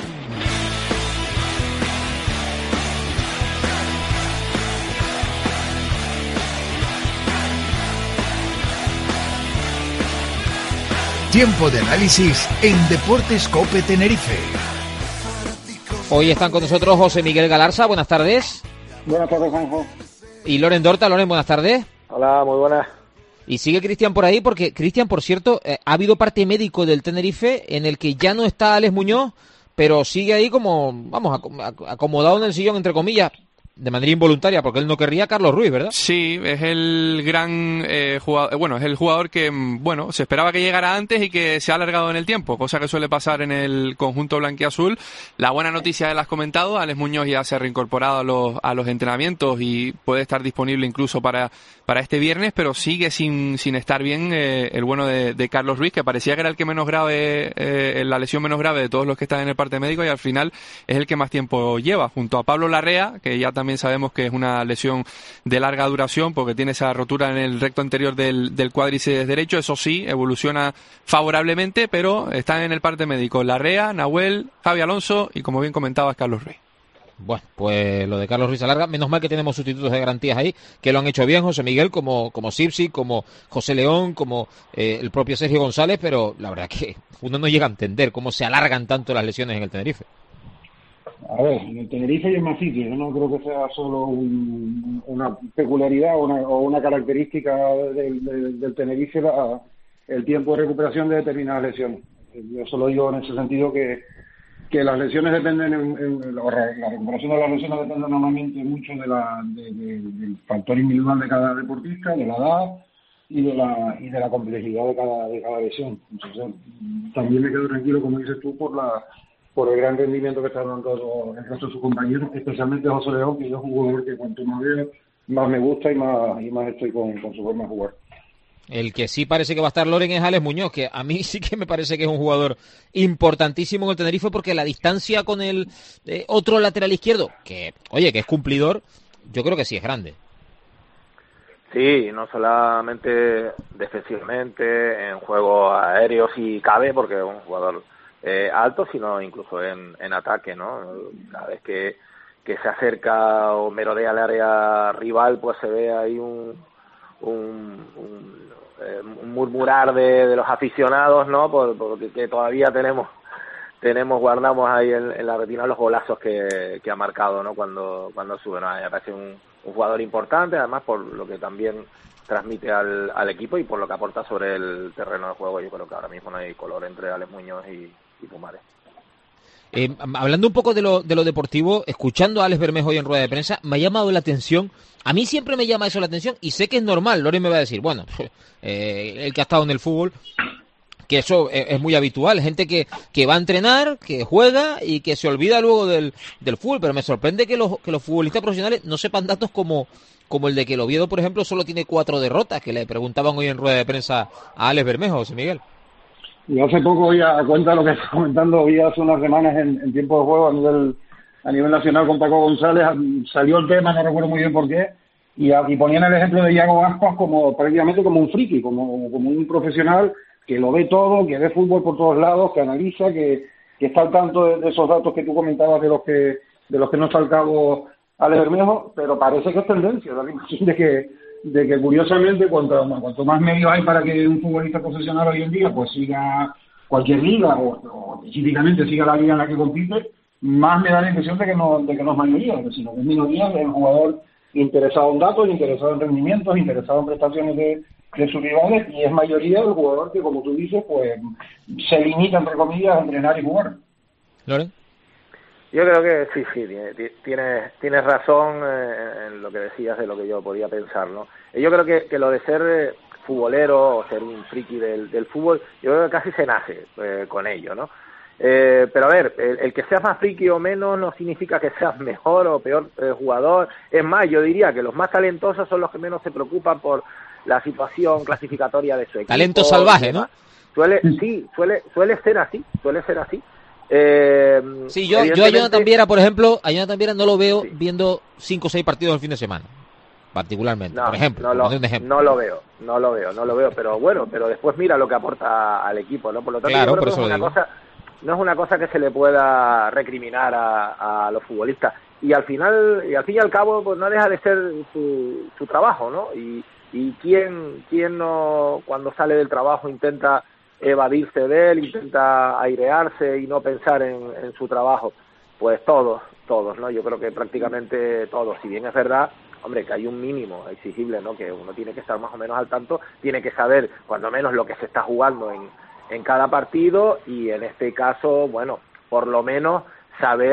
Tiempo de análisis en Deportes COPE Tenerife. Hoy están con nosotros José Miguel Galarza, buenas tardes. Buenas tardes, Juanjo. Y Loren Dorta. Loren, buenas tardes. Hola, muy buenas. Y sigue Cristian por ahí, porque Cristian, por cierto, eh, ha habido parte médico del Tenerife en el que ya no está Alex Muñoz, pero sigue ahí como, vamos, acomodado en el sillón, entre comillas, de manera involuntaria, porque él no querría, Carlos Ruiz, ¿verdad? Sí, es el gran eh, jugador, bueno, es el jugador que, bueno, se esperaba que llegara antes y que se ha alargado en el tiempo, cosa que suele pasar en el conjunto blanquiazul. La buena noticia ya la has comentado, Alex Muñoz ya se ha reincorporado a los, a los entrenamientos y puede estar disponible incluso para, para este viernes, pero sigue sin, sin estar bien eh, el bueno de, de Carlos Ruiz, que parecía que era el que menos grave, eh, la lesión menos grave de todos los que están en el parte médico, y al final es el que más tiempo lleva, junto a Pablo Larrea, que ya también sabemos que es una lesión de larga duración porque tiene esa rotura en el recto anterior del, del cuádriceps derecho. Eso sí, evoluciona favorablemente, pero están en el parte médico Larrea, Nahuel, Javi Alonso y, como bien comentabas, Carlos Ruiz. Bueno, pues lo de Carlos Ruiz alarga. Menos mal que tenemos sustitutos de garantías ahí, que lo han hecho bien, José Miguel, como, como Sipsi, como José León, como eh, el propio Sergio González, pero la verdad que uno no llega a entender cómo se alargan tanto las lesiones en el Tenerife. A ver, en el Tenerife hay más sitios, yo no creo que sea solo un, una peculiaridad o una, o una característica del, del, del Tenerife la, el tiempo de recuperación de determinadas lesiones. Yo solo digo en ese sentido que, que las lesiones dependen, en, en, la recuperación de las lesiones depende normalmente mucho de la, de, de, del factor individual de cada deportista, de la edad y de la y de la complejidad de cada, de cada lesión. Entonces, también me quedo tranquilo, como dices tú, por la por el gran rendimiento que están dando el resto de sus compañeros, especialmente José León, que yo es un jugador que cuanto más veo, más me gusta y más y más estoy con, con su forma de jugar. El que sí parece que va a estar Loren es Alex Muñoz, que a mí sí que me parece que es un jugador importantísimo en el Tenerife, porque la distancia con el eh, otro lateral izquierdo, que oye, que es cumplidor, yo creo que sí es grande. Sí, no solamente defensivamente, en juego aéreo sí cabe, porque es un jugador Eh, alto, sino incluso en, en ataque, ¿no? Cada vez que, que se acerca o merodea al área rival, pues se ve ahí un un, un, eh, un murmurar de, de los aficionados, ¿no? Por, porque que todavía tenemos tenemos guardamos ahí en, en la retina los golazos que, que ha marcado, ¿no? Cuando cuando sube, ¿no? Me parece un, un jugador importante, además por lo que también transmite al, al equipo y por lo que aporta sobre el terreno de juego. Yo creo que ahora mismo no hay color entre Alex Muñoz y y Pumares. Eh, hablando un poco de lo, de lo deportivo, escuchando a Alex Bermejo hoy en rueda de prensa, me ha llamado la atención, a mí siempre me llama eso la atención, y sé que es normal. Loren me va a decir, bueno, eh, el que ha estado en el fútbol, que eso es, es muy habitual, gente que, que va a entrenar, que juega y que se olvida luego del, del fútbol, pero me sorprende que los, que los futbolistas profesionales no sepan datos como, como el de que el Oviedo, por ejemplo, solo tiene cuatro derrotas, que le preguntaban hoy en rueda de prensa a Alex Bermejo, José Miguel. Y hace poco, hoy a cuenta de lo que está comentando, hoy hace unas semanas en, en tiempo de juego a nivel a nivel nacional con Paco González, salió el tema, no recuerdo muy bien por qué, y, a, y ponían el ejemplo de Iago Aspas como prácticamente como un friki, como, como un profesional que lo ve todo, que ve fútbol por todos lados, que analiza, que, que está al tanto de, de esos datos que tú comentabas de los que de los que no está al cabo Alex Bermejo, pero parece que es tendencia, da la impresión de que de que curiosamente cuanto, cuanto más medios hay para que un futbolista profesional hoy en día pues siga cualquier liga o, o específicamente siga la liga en la que compite, más me da la impresión de que no, de que no es mayoría, sino que es minoría el jugador interesado en datos, interesado en rendimientos, interesado en prestaciones de, de sus rivales, y es mayoría el jugador que, como tú dices, pues se limita, entre comillas, a entrenar y jugar. ¿Loren? Yo creo que sí, sí, tienes, tienes razón eh, en lo que decías de lo que yo podía pensar, ¿no? Yo creo que, que lo de ser eh, futbolero o ser un friki del, del fútbol, yo creo que casi se nace eh, con ello, ¿no? Eh, pero a ver, el, el que seas más friki o menos no significa que seas mejor o peor eh, jugador. Es más, yo diría que los más talentosos son los que menos se preocupan por la situación clasificatoria de su equipo. Talento salvaje, ¿no? Suele, sí, suele, suele ser así, suele ser así. Eh, sí, yo, yo a Jonathan Viera, por ejemplo, a Jonathan Viera no lo veo sí. viendo cinco o seis partidos el fin de semana, particularmente, no, por ejemplo, no lo, un ejemplo. No lo veo, no lo veo, no lo veo, pero bueno, pero después mira lo que aporta al equipo, ¿no? Por lo tanto, claro, yo creo por que eso es una digo. cosa, no es una cosa que se le pueda recriminar a, a los futbolistas, y al final, y al fin y al cabo, pues no deja de ser su, su trabajo, ¿no? Y, y quién, quién no, cuando sale del trabajo intenta evadirse de él, intenta airearse y no pensar en, en su trabajo, pues todos, todos, ¿no? Yo creo que prácticamente todos, si bien es verdad, hombre, que hay un mínimo exigible, ¿no? Que uno tiene que estar más o menos al tanto, tiene que saber cuando menos lo que se está jugando en, en cada partido, y en este caso, bueno, por lo menos saber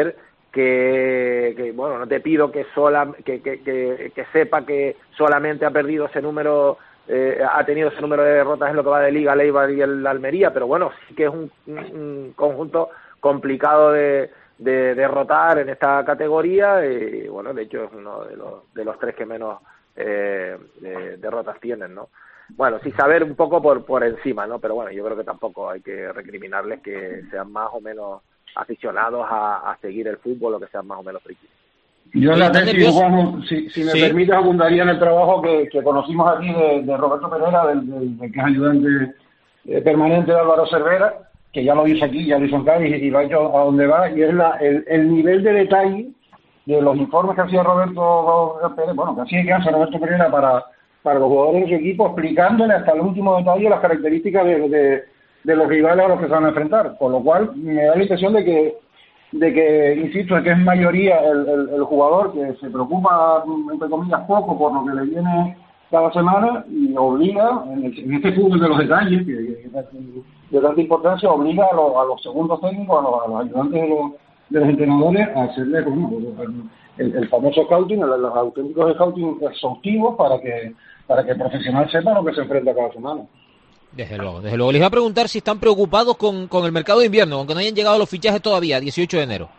que, que bueno, no te pido que, sola, que, que, que, que sepa que solamente ha perdido ese número, eh, ha tenido ese número de derrotas en lo que va de Liga, el Eibar y el Almería, pero bueno, sí que es un, un, un conjunto complicado de, de derrotar en esta categoría, y bueno, de hecho es uno de los, de los tres que menos eh, de, derrotas tienen, ¿no? Bueno, sí saber un poco por, por encima, ¿no? Pero bueno, yo creo que tampoco hay que recriminarles que sean más o menos aficionados a, a seguir el fútbol o que sean más o menos frikis. Yo en la tesis, Juan, si, si me ¿Sí? permites, abundaría en el trabajo que, que conocimos aquí de, de Roberto Pereira, del, del, del que es ayudante eh, permanente de Álvaro Cervera, que ya lo hizo aquí, ya lo hizo en Cádiz y lo ha hecho a donde va, y es la, el, el nivel de detalle de los informes que hacía Roberto Pereira, bueno, que hacía y que hace Roberto Pereira para, para los jugadores de su equipo, explicándole hasta el último detalle las características de, de, de los rivales a los que se van a enfrentar, con lo cual me da la impresión de que de que, insisto, de que es mayoría el, el, el jugador que se preocupa, entre comillas, poco por lo que le viene cada semana y obliga, en, el, en este fútbol de los detalles, que, que, que de tanta importancia, obliga a, los, a los segundos técnicos, a los, a los ayudantes de los, de los entrenadores a hacerle bueno, el, el famoso scouting, el, los auténticos scouting exhaustivos para que, para que el profesional sepa lo que se enfrenta cada semana. Desde luego, desde luego. Les iba a preguntar si están preocupados con, con el mercado de invierno, aunque no hayan llegado los fichajes todavía, dieciocho de enero.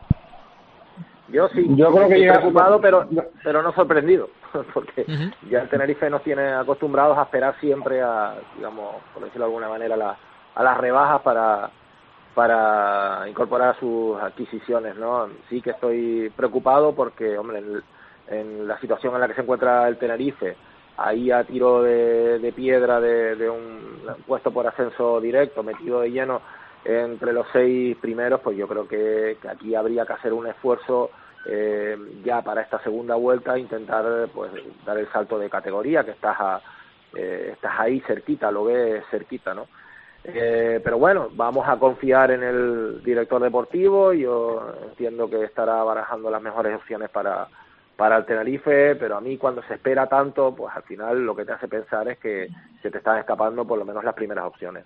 Yo sí, yo creo que estoy llega... preocupado, pero pero no sorprendido, porque uh-huh. ya el Tenerife nos tiene acostumbrados a esperar siempre a, digamos, por decirlo de alguna manera, a, la, a las rebajas para para incorporar sus adquisiciones, ¿no? Sí que estoy preocupado porque, hombre, en, en la situación en la que se encuentra el Tenerife, ahí a tiro de, de piedra de, de un puesto por ascenso directo, metido de lleno entre los seis primeros, pues yo creo que, que aquí habría que hacer un esfuerzo eh, ya para esta segunda vuelta, intentar pues dar el salto de categoría, que estás a, eh, estás ahí cerquita, lo ves cerquita, ¿no? Eh, pero bueno, vamos a confiar en el director deportivo. Yo entiendo que estará barajando las mejores opciones para para el Tenerife, pero a mí cuando se espera tanto, pues al final lo que te hace pensar es que se te están escapando por lo menos las primeras opciones.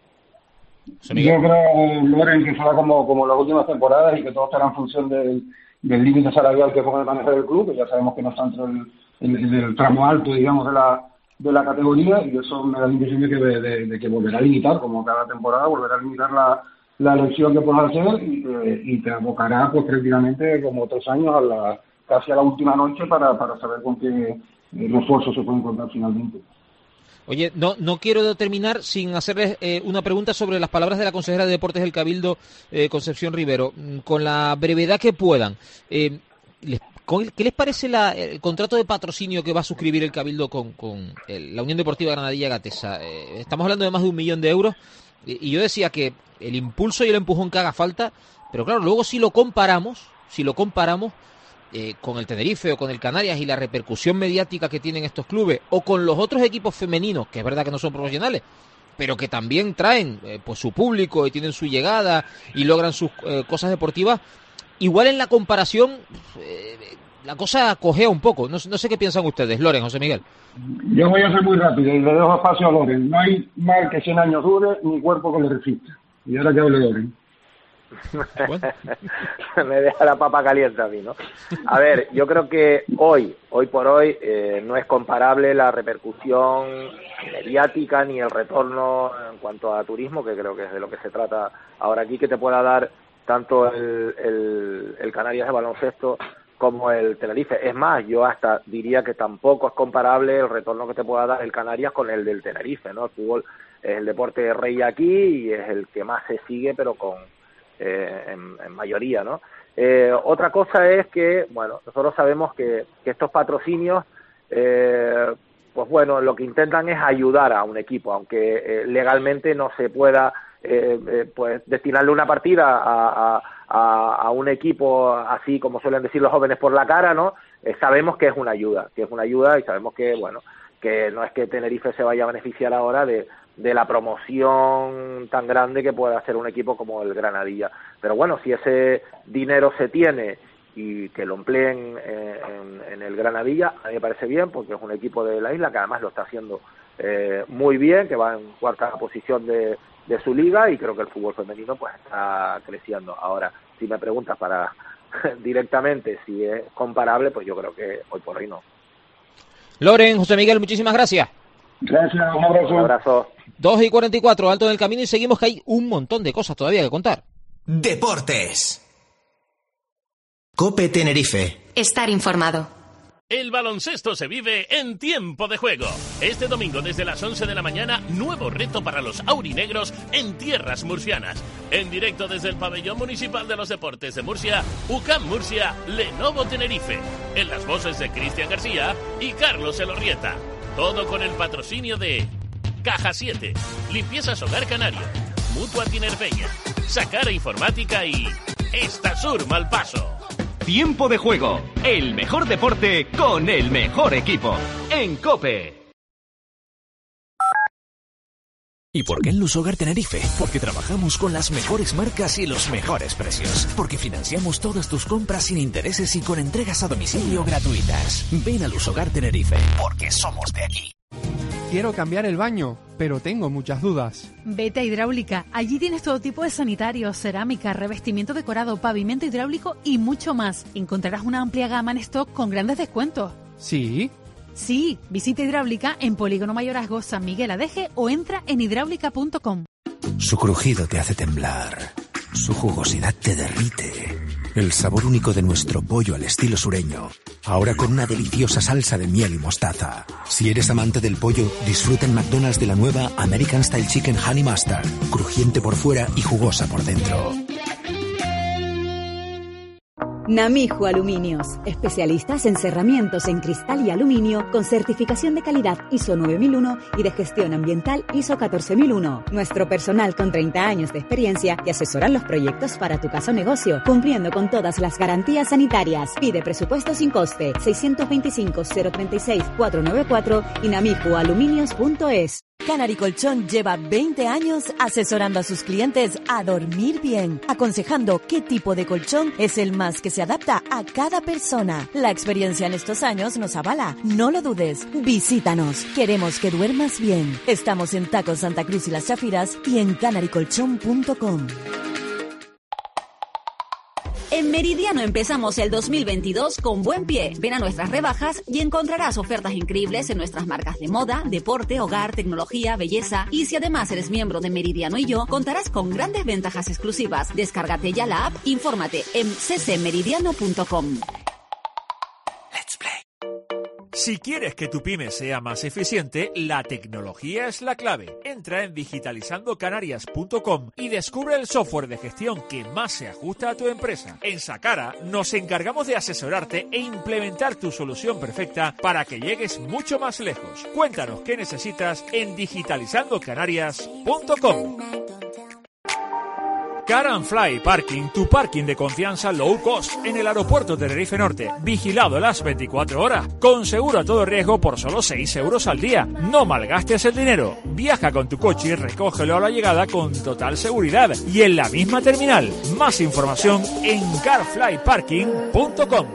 Yo creo, Loren, que será como, como las últimas temporadas y que todo estará en función del, del límite salarial que pone el manejar del club, que ya sabemos que no está entre el, el, el tramo alto, digamos, de la de la categoría, y eso me da la impresión de que, de, de que volverá a limitar, como cada temporada, volverá a limitar la, la elección que puedas hacer y te, y te abocará, pues prácticamente como otros años, a la casi a la última noche para, para saber con qué eh, refuerzos se pueden encontrar finalmente. Oye, no no quiero terminar sin hacerles eh, una pregunta sobre las palabras de la consejera de Deportes del Cabildo, eh, Concepción Rivero, con la brevedad que puedan. Eh, les, ¿Qué les parece la, el contrato de patrocinio que va a suscribir el Cabildo con, con el, la Unión Deportiva Granadilla Gatesa? Eh, estamos hablando de más de un millón de euros y, y yo decía que el impulso y el empujón que haga falta, pero claro, luego si lo comparamos, si lo comparamos Eh, con el Tenerife o con el Canarias y la repercusión mediática que tienen estos clubes, o con los otros equipos femeninos, que es verdad que no son profesionales, pero que también traen eh, pues su público y tienen su llegada y logran sus eh, cosas deportivas, igual en la comparación eh, la cosa cojea un poco. No, no sé qué piensan ustedes, Loren, José Miguel. Yo voy a ser muy rápido y le dejo espacio a Loren. No hay mal que cien años dure ni cuerpo que le resista. Y ahora que hable Loren. Me deja la papa caliente a mí, ¿no? A ver, yo creo que hoy, hoy por hoy, eh, no es comparable la repercusión mediática ni el retorno en cuanto a turismo, que creo que es de lo que se trata ahora aquí, que te pueda dar tanto el, el, el Canarias de baloncesto como el Tenerife. Es más, yo hasta diría que tampoco es comparable el retorno que te pueda dar el Canarias con el del Tenerife, ¿no? El fútbol es el deporte rey aquí y es el que más se sigue, pero con Eh, en, en mayoría, ¿no? Eh, otra cosa es que, bueno, nosotros sabemos que, que estos patrocinios, eh, pues bueno, lo que intentan es ayudar a un equipo, aunque eh, legalmente no se pueda, eh, eh, pues, destinarle una partida a, a, a un equipo así como suelen decir los jóvenes por la cara, ¿no? Eh, sabemos que es una ayuda, que es una ayuda y sabemos que, bueno, que no es que Tenerife se vaya a beneficiar ahora de de la promoción tan grande que puede hacer un equipo como el Granadilla. Pero bueno, si ese dinero se tiene y que lo empleen eh, en, en el Granadilla, a mí me parece bien, porque es un equipo de la isla que además lo está haciendo eh, muy bien, que va en cuarta posición de, de su liga, y creo que el fútbol femenino pues está creciendo. Ahora, si me preguntas para directamente si es comparable, pues yo creo que hoy por hoy no. Loren, José Miguel, muchísimas gracias. Gracias, un abrazo. Un abrazo. dos y cuarenta y cuatro, alto en el camino, y seguimos que hay un montón de cosas todavía que contar. Deportes. COPE Tenerife. Estar informado. El baloncesto se vive en tiempo de juego. Este domingo desde las once de la mañana, nuevo reto para los aurinegros en tierras murcianas. En directo desde el Pabellón Municipal de los Deportes de Murcia, U C A M Murcia, Lenovo Tenerife. En las voces de Cristian García y Carlos Elorrieta. Todo con el patrocinio de Caja siete, Limpiezas Hogar Canario, Mutua Tinerfeña, Sacara Informática y Estasur Malpaso. Tiempo de juego, el mejor deporte con el mejor equipo. En COPE. ¿Y por qué en Lusogar Tenerife? Porque trabajamos con las mejores marcas y los mejores precios. Porque financiamos todas tus compras sin intereses y con entregas a domicilio gratuitas. Ven a Lusogar Tenerife, porque somos de aquí. Quiero cambiar el baño, pero tengo muchas dudas. Vete a Hidráulica. Allí tienes todo tipo de sanitarios, cerámica, revestimiento decorado, pavimento hidráulico y mucho más. Encontrarás una amplia gama en stock con grandes descuentos. ¿Sí? Sí, visita Hidráulica en Polígono Mayorazgo, San Miguel Adeje o entra en hidráulica punto com. Su crujido te hace temblar. Su jugosidad te derrite. El sabor único de nuestro pollo al estilo sureño. Ahora con una deliciosa salsa de miel y mostaza. Si eres amante del pollo, disfruta en McDonald's de la nueva American Style Chicken Honey Mustard. Crujiente por fuera y jugosa por dentro. Namijo Aluminios, especialistas en cerramientos en cristal y aluminio con certificación de calidad I S O nueve mil uno y de gestión ambiental I S O catorce mil uno. Nuestro personal con treinta años de experiencia te asesoran los proyectos para tu casa o negocio, cumpliendo con todas las garantías sanitarias. Pide presupuesto sin coste, seiscientos veinticinco, cero treinta y seis, cuatrocientos noventa y cuatro y namijo aluminios punto es. Canary Colchón lleva veinte años asesorando a sus clientes a dormir bien, aconsejando qué tipo de colchón es el más que se adapta a cada persona. La experiencia en estos años nos avala. No lo dudes. Visítanos. Queremos que duermas bien. Estamos en Tacos Santa Cruz y Las Chafiras y en canary colchón punto com. En Meridiano empezamos el dos mil veintidós con buen pie. Ven a nuestras rebajas y encontrarás ofertas increíbles en nuestras marcas de moda, deporte, hogar, tecnología, belleza. Y si además eres miembro de Meridiano y yo, contarás con grandes ventajas exclusivas. Descárgate ya la app, infórmate en c c meridiano punto com. Si quieres que tu pyme sea más eficiente, la tecnología es la clave. Entra en digitalizando canarias punto com y descubre el software de gestión que más se ajusta a tu empresa. En Sacara nos encargamos de asesorarte e implementar tu solución perfecta para que llegues mucho más lejos. Cuéntanos qué necesitas en digitalizando canarias punto com. Car and Fly Parking, tu parking de confianza low cost en el aeropuerto de Tenerife Norte, vigilado las veinticuatro horas, con seguro a todo riesgo por solo seis euros al día. No malgastes el dinero, viaja con tu coche y recógelo a la llegada con total seguridad y en la misma terminal. Más información en car fly parking punto com.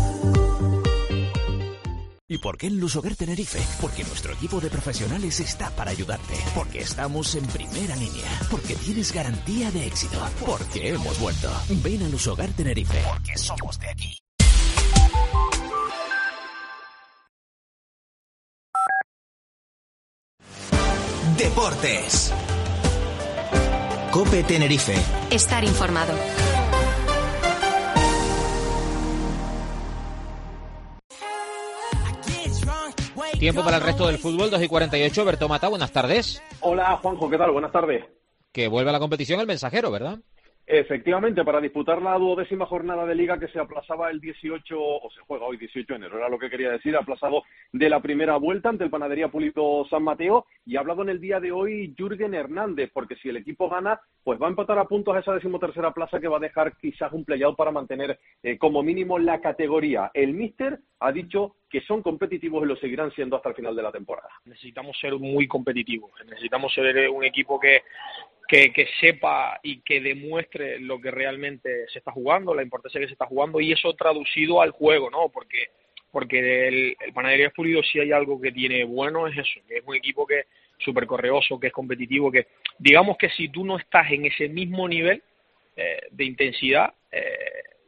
¿Y por qué en Lusogar Tenerife? Porque nuestro equipo de profesionales está para ayudarte. Porque estamos en primera línea. Porque tienes garantía de éxito. Porque hemos vuelto. Ven a Lusogar Tenerife. Porque somos de aquí. Deportes. COPE Tenerife. Estar informado. Tiempo para el resto del fútbol, dos y cuarenta y ocho. Berto Mata, buenas tardes. Hola, Juanjo, ¿qué tal? Buenas tardes. Que vuelve a la competición el Mensajero, ¿verdad? Efectivamente, para disputar la duodécima jornada de Liga que se aplazaba el dieciocho, o se juega hoy dieciocho de enero, era lo que quería decir, aplazado de la primera vuelta ante el Panadería Pulido San Mateo, y ha hablado en el día de hoy Jürgen Hernández, porque si el equipo gana, pues va a empatar a puntos a esa decimotercera plaza que va a dejar quizás un play-out para mantener eh, como mínimo la categoría. El míster ha dicho que son competitivos y lo seguirán siendo hasta el final de la temporada. Necesitamos ser muy competitivos, necesitamos ser un equipo que Que, que sepa y que demuestre lo que realmente se está jugando, la importancia que se está jugando, y eso traducido al juego, ¿no? Porque porque el, el Panaderías Pulido, si hay algo que tiene bueno, es eso, que es un equipo que es súper correoso, que es competitivo, que digamos que si tú no estás en ese mismo nivel eh, de intensidad, eh,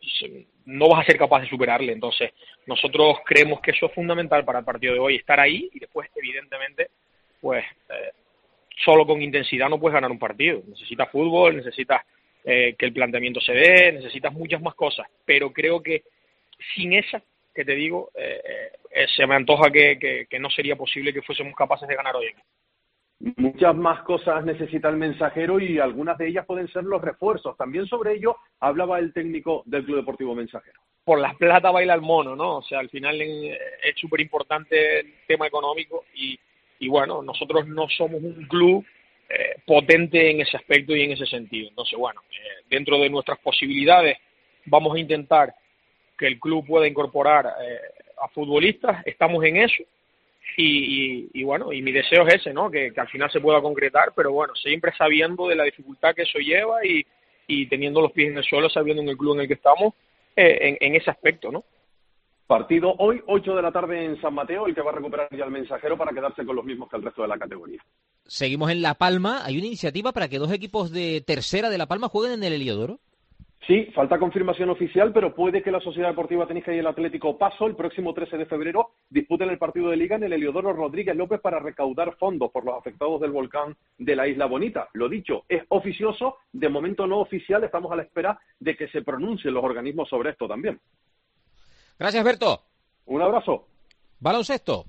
no vas a ser capaz de superarle. Entonces, nosotros creemos que eso es fundamental para el partido de hoy, estar ahí, y después, evidentemente, pues eh, solo con intensidad no puedes ganar un partido. Necesitas fútbol, necesitas eh, que el planteamiento se dé, necesitas muchas más cosas, pero creo que sin esa, que te digo, eh, eh, se me antoja que, que, que no sería posible que fuésemos capaces de ganar hoy. Muchas más cosas necesita el Mensajero y algunas de ellas pueden ser los refuerzos. También sobre ello hablaba el técnico del Club Deportivo Mensajero. Por las plata baila el mono, ¿no? O sea, al final es súper importante el tema económico y, y bueno, nosotros no somos un club eh, potente en ese aspecto y en ese sentido. Entonces, bueno, eh, dentro de nuestras posibilidades vamos a intentar que el club pueda incorporar eh, a futbolistas, estamos en eso. Y, y, y bueno, y mi deseo es ese, ¿no? Que, que al final se pueda concretar, pero bueno, siempre sabiendo de la dificultad que eso lleva y, y teniendo los pies en el suelo, sabiendo en el club en el que estamos, eh, en, en ese aspecto, ¿no? Partido hoy, ocho de la tarde en San Mateo, el que va a recuperar ya el Mensajero para quedarse con los mismos que el resto de la categoría. Seguimos en La Palma. ¿Hay una iniciativa para que dos equipos de tercera de La Palma jueguen en el Heliodoro? Sí, falta confirmación oficial, pero puede que la Sociedad Deportiva Tenija y el Atlético Paso el próximo trece de febrero disputen el partido de Liga en el Heliodoro Rodríguez López para recaudar fondos por los afectados del volcán de la Isla Bonita. Lo dicho, es oficioso, de momento no oficial, estamos a la espera de que se pronuncien los organismos sobre esto también. Gracias, Berto. Un abrazo. Baloncesto.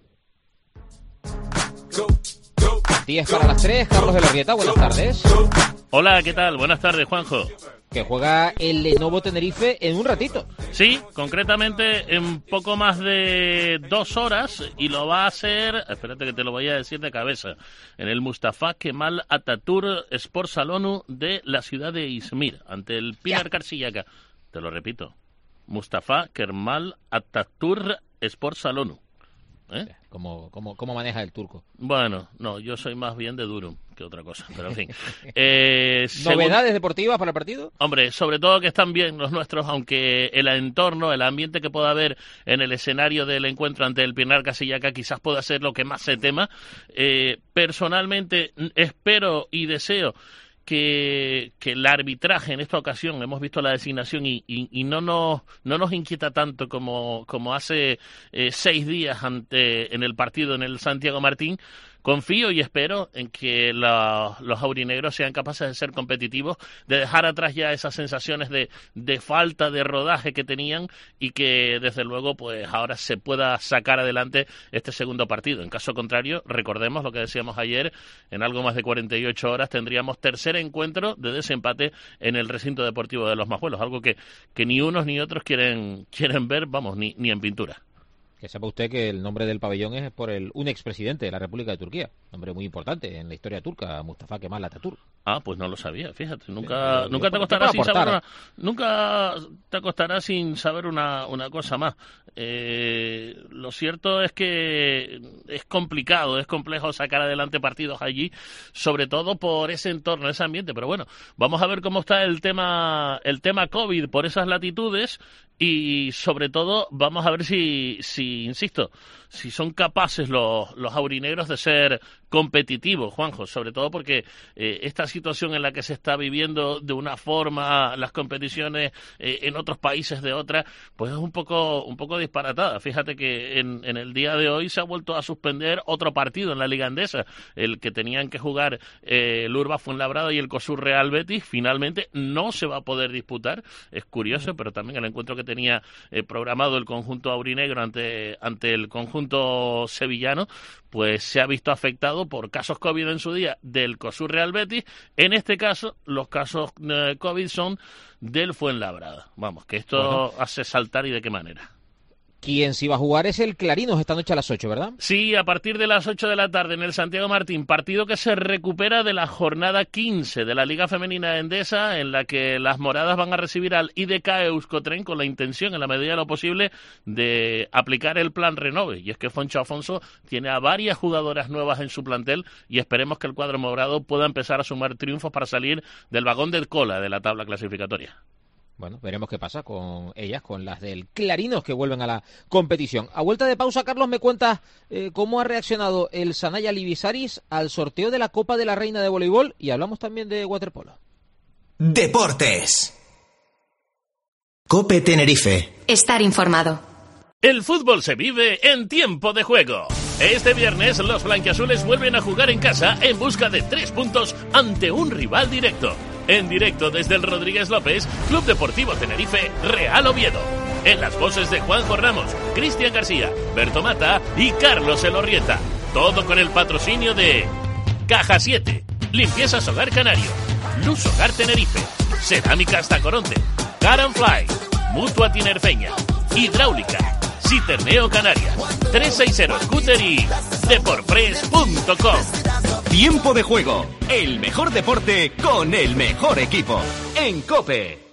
diez para las tres, Carlos de la Rieta, buenas tardes. Hola, ¿qué tal? Buenas tardes, Juanjo. Que juega el Lenovo Tenerife en un ratito. Sí, concretamente en poco más de dos horas, y lo va a hacer, espérate que te lo voy a decir de cabeza, en el Mustafa Kemal Atatürk Sport Salonu de la ciudad de Izmir, ante el Pinar Karşıyaka. Te lo repito, Mustafa Kemal Atatürk Sport Salonu. ¿Eh? ¿Cómo, cómo, ¿Cómo maneja el turco? Bueno, no, yo soy más bien de Durum que otra cosa, pero en fin. Eh, ¿Novedades según... deportivas para el partido? Hombre, sobre todo que están bien los nuestros, aunque el entorno, el ambiente que pueda haber en el escenario del encuentro ante el Pinar Karşıyaka quizás pueda ser lo que más se tema. Eh, personalmente espero y deseo que, que el arbitraje en esta ocasión, hemos visto la designación y, y, y no nos no nos inquieta tanto como, como hace eh, seis días ante en el partido en el Santiago Martín. Confío y espero en que la, los aurinegros sean capaces de ser competitivos, de dejar atrás ya esas sensaciones de, de falta de rodaje que tenían y que desde luego pues ahora se pueda sacar adelante este segundo partido. En caso contrario, recordemos lo que decíamos ayer, en algo más de cuarenta y ocho horas tendríamos tercer encuentro de desempate en el recinto deportivo de Los Majuelos, algo que, que ni unos ni otros quieren, quieren ver, vamos, ni, ni en pintura. Que sepa usted que el nombre del pabellón es por el un expresidente de la República de Turquía, nombre muy importante en la historia turca, Mustafa Kemal Atatürk. Ah, pues no lo sabía, fíjate, nunca sí, nunca te acostarás sin saber una, nunca te acostarás sin saber una, una cosa más. Eh, lo cierto es que es complicado, es complejo sacar adelante partidos allí, sobre todo por ese entorno, ese ambiente, pero bueno, vamos a ver cómo está el tema el tema COVID por esas latitudes y sobre todo vamos a ver si, si insisto, si son capaces los, los aurinegros de ser competitivos, Juanjo, sobre todo porque eh, esta situación en la que se está viviendo de una forma, las competiciones eh, en otros países de otra, pues es un poco un poco disparatada. Fíjate que en, en el día de hoy se ha vuelto a suspender otro partido en la Liga Endesa, el que tenían que jugar eh, el Urba Fuenlabrada y el COSUR Real Betis, finalmente no se va a poder disputar. Es curioso, pero también el encuentro que tenía eh, programado el conjunto aurinegro ante, ante el conjunto sevillano, pues se ha visto afectado por casos COVID en su día del COSUR Real Betis. En este caso, los casos eh, COVID son del Fuenlabrada. Vamos, que esto bueno. hace saltar y de qué manera. Quien sí va a jugar es el Clarinos esta noche a las ocho, ¿verdad? Sí, a partir de las ocho de la tarde en el Santiago Martín, partido que se recupera de la jornada quince de la Liga Femenina Endesa, en la que las moradas van a recibir al I D K Euskotren con la intención, en la medida de lo posible, de aplicar el plan Renove. Y es que Foncho Afonso tiene a varias jugadoras nuevas en su plantel y esperemos que el cuadro morado pueda empezar a sumar triunfos para salir del vagón de cola de la tabla clasificatoria. Bueno, veremos qué pasa con ellas, con las del Clarinos que vuelven a la competición. A vuelta de pausa, Carlos, me cuentas eh, cómo ha reaccionado el Sanaya Libisaris al sorteo de la Copa de la Reina de Voleibol y hablamos también de waterpolo. Deportes. COPE Tenerife. Estar informado. El fútbol se vive en tiempo de juego. Este viernes los blanquiazules vuelven a jugar en casa en busca de tres puntos ante un rival directo. En directo desde el Rodríguez López, Club Deportivo Tenerife, Real Oviedo. En las voces de Juanjo Ramos, Cristian García, Berto Mata y Carlos Elorrieta. Todo con el patrocinio de Caja siete, Limpiezas Hogar Canario, Luz Hogar Tenerife, Cerámicas Tacoronte, Car and Fly, Mutua Tinerfeña, Hidráulica, Citerneo Canarias, trescientos sesenta Scooter y deporpress punto com. Tiempo de juego, el mejor deporte con el mejor equipo. En COPE.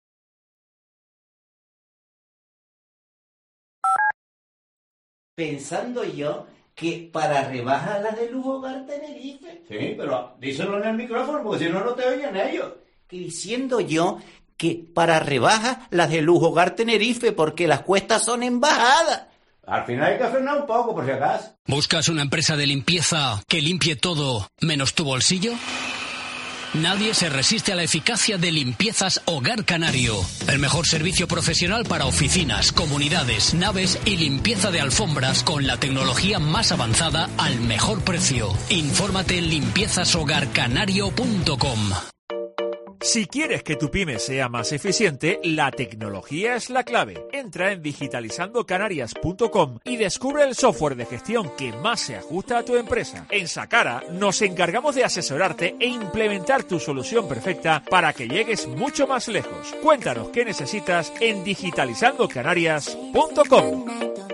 Pensando yo que para rebajas las de Lujo Hogar Tenerife. Sí, pero díselo en el micrófono porque si no, no te oyen ellos. Que diciendo yo que para rebajas las de Lujo Hogar Tenerife porque las cuestas son en bajada. Al final hay que frenar un poco por si acaso. ¿Buscas una empresa de limpieza que limpie todo menos tu bolsillo? Nadie se resiste a la eficacia de Limpiezas Hogar Canario. El mejor servicio profesional para oficinas, comunidades, naves y limpieza de alfombras con la tecnología más avanzada al mejor precio. Infórmate en limpiezas hogar canario punto com. Si quieres que tu pyme sea más eficiente, la tecnología es la clave. Entra en digitalizando canarias punto com y descubre el software de gestión que más se ajusta a tu empresa. En Sacara nos encargamos de asesorarte e implementar tu solución perfecta para que llegues mucho más lejos. Cuéntanos qué necesitas en digitalizando canarias punto com.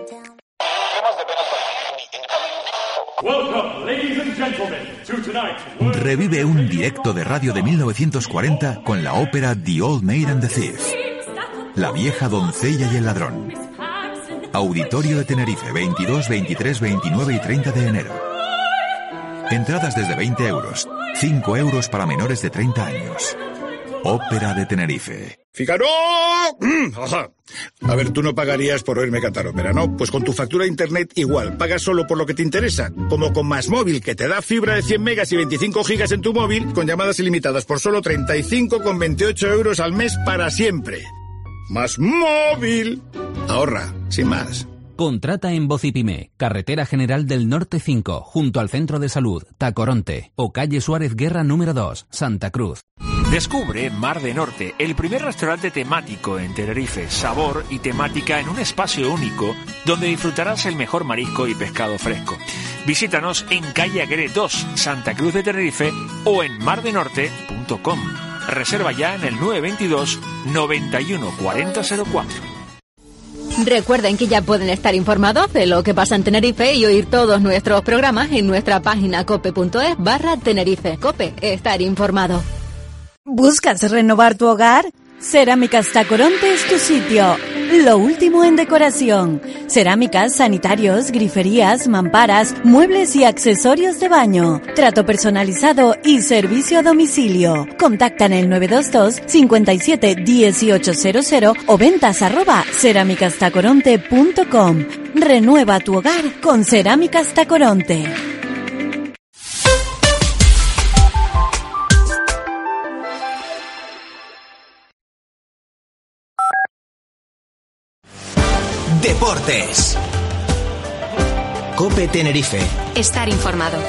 Welcome, ladies and gentlemen, to tonight. Revive un directo de radio de mil novecientos cuarenta con la ópera The Old Maid and the Thief. La vieja doncella y el ladrón. Auditorio de Tenerife, veintidós, veintitrés, veintinueve y treinta de enero. Entradas desde veinte euros, cinco euros para menores de treinta años. Ópera de Tenerife. ¡Fígaro! Ajá. A ver, tú no pagarías por oírme cantar ópera, ¿no? Pues con tu factura de internet igual, pagas solo por lo que te interesa. Como con Más Móvil, que te da fibra de cien megas y veinticinco gigas en tu móvil, con llamadas ilimitadas por solo treinta y cinco con veintiocho euros al mes para siempre. Más Móvil. Ahorra, sin más. Contrata en Vocipime, Carretera General del Norte cinco, junto al Centro de Salud, Tacoronte, o calle Suárez Guerra número dos, Santa Cruz. Descubre Mar de Norte, el primer restaurante temático en Tenerife, sabor y temática en un espacio único donde disfrutarás el mejor marisco y pescado fresco. Visítanos en calle Aguirre dos, Santa Cruz de Tenerife o en mar de norte punto com. Reserva ya en el nueve dos dos, noventa y uno, cuarenta cero cuatro. Recuerden que ya pueden estar informados de lo que pasa en Tenerife y oír todos nuestros programas en nuestra página cope.es barra Tenerife. Cope, estar informado. ¿Buscas renovar tu hogar? Cerámicas Tacoronte es tu sitio. Lo último en decoración. Cerámicas, sanitarios, griferías, mamparas, muebles y accesorios de baño. Trato personalizado y servicio a domicilio. Contacta en el nueve dos dos, cincuenta y siete, dieciocho cero cero o ventas arroba cerámicas tacoronte punto com. Renueva tu hogar con Cerámicas Tacoronte. Deportes. COPE Tenerife. Estar informado.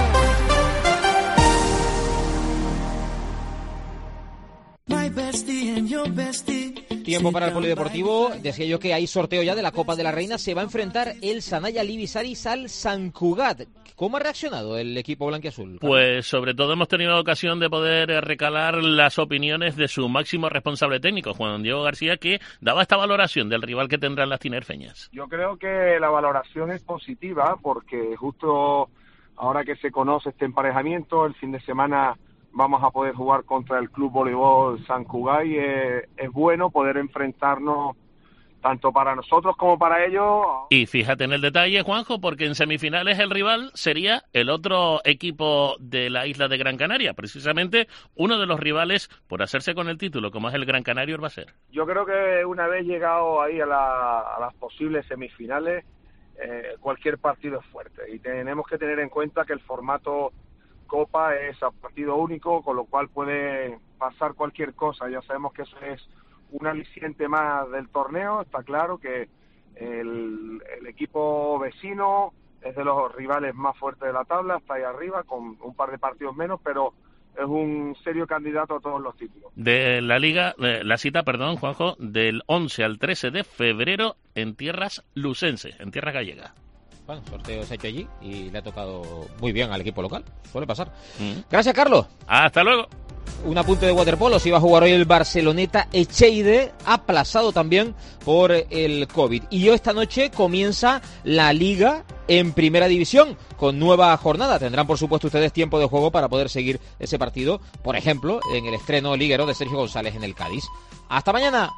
Tiempo para el polideportivo. Decía yo que hay sorteo ya de la Copa de la Reina. Se va a enfrentar el Sanaya Libisaris al San Cugat. ¿Cómo ha reaccionado el equipo blanquiazul? Pues sobre todo hemos tenido ocasión de poder recalar las opiniones de su máximo responsable técnico, Juan Diego García, que daba esta valoración del rival que tendrán las tinerfeñas. Yo creo que la valoración es positiva porque justo ahora que se conoce este emparejamiento, el fin de semana vamos a poder jugar contra el Club Voleibol San Cugat y es, es bueno poder enfrentarnos tanto para nosotros como para ellos. Y fíjate en el detalle, Juanjo, porque en semifinales el rival sería el otro equipo de la isla de Gran Canaria, precisamente uno de los rivales por hacerse con el título, como es el Gran Canario, va a ser. Yo creo que una vez llegado ahí a, la, a las posibles semifinales, eh, cualquier partido es fuerte y tenemos que tener en cuenta que el formato Copa es a partido único, con lo cual puede pasar cualquier cosa. Ya sabemos que eso es un aliciente más del torneo. Está claro que el, el equipo vecino es de los rivales más fuertes de la tabla, está ahí arriba con un par de partidos menos, pero es un serio candidato a todos los títulos. De la liga, de la cita, perdón, Juanjo, del once al trece de febrero en tierras lucenses, en tierras gallegas. Bueno, sorteo se ha hecho allí y le ha tocado muy bien al equipo local. Suele pasar. Mm. Gracias, Carlos. Hasta luego. Un apunte de waterpolo, se iba a jugar hoy el Barceloneta Echeide, aplazado también por el COVID. Y hoy esta noche comienza la Liga en Primera División, con nueva jornada. Tendrán, por supuesto, ustedes tiempo de juego para poder seguir ese partido, por ejemplo, en el estreno liguero de Sergio González en el Cádiz. ¡Hasta mañana!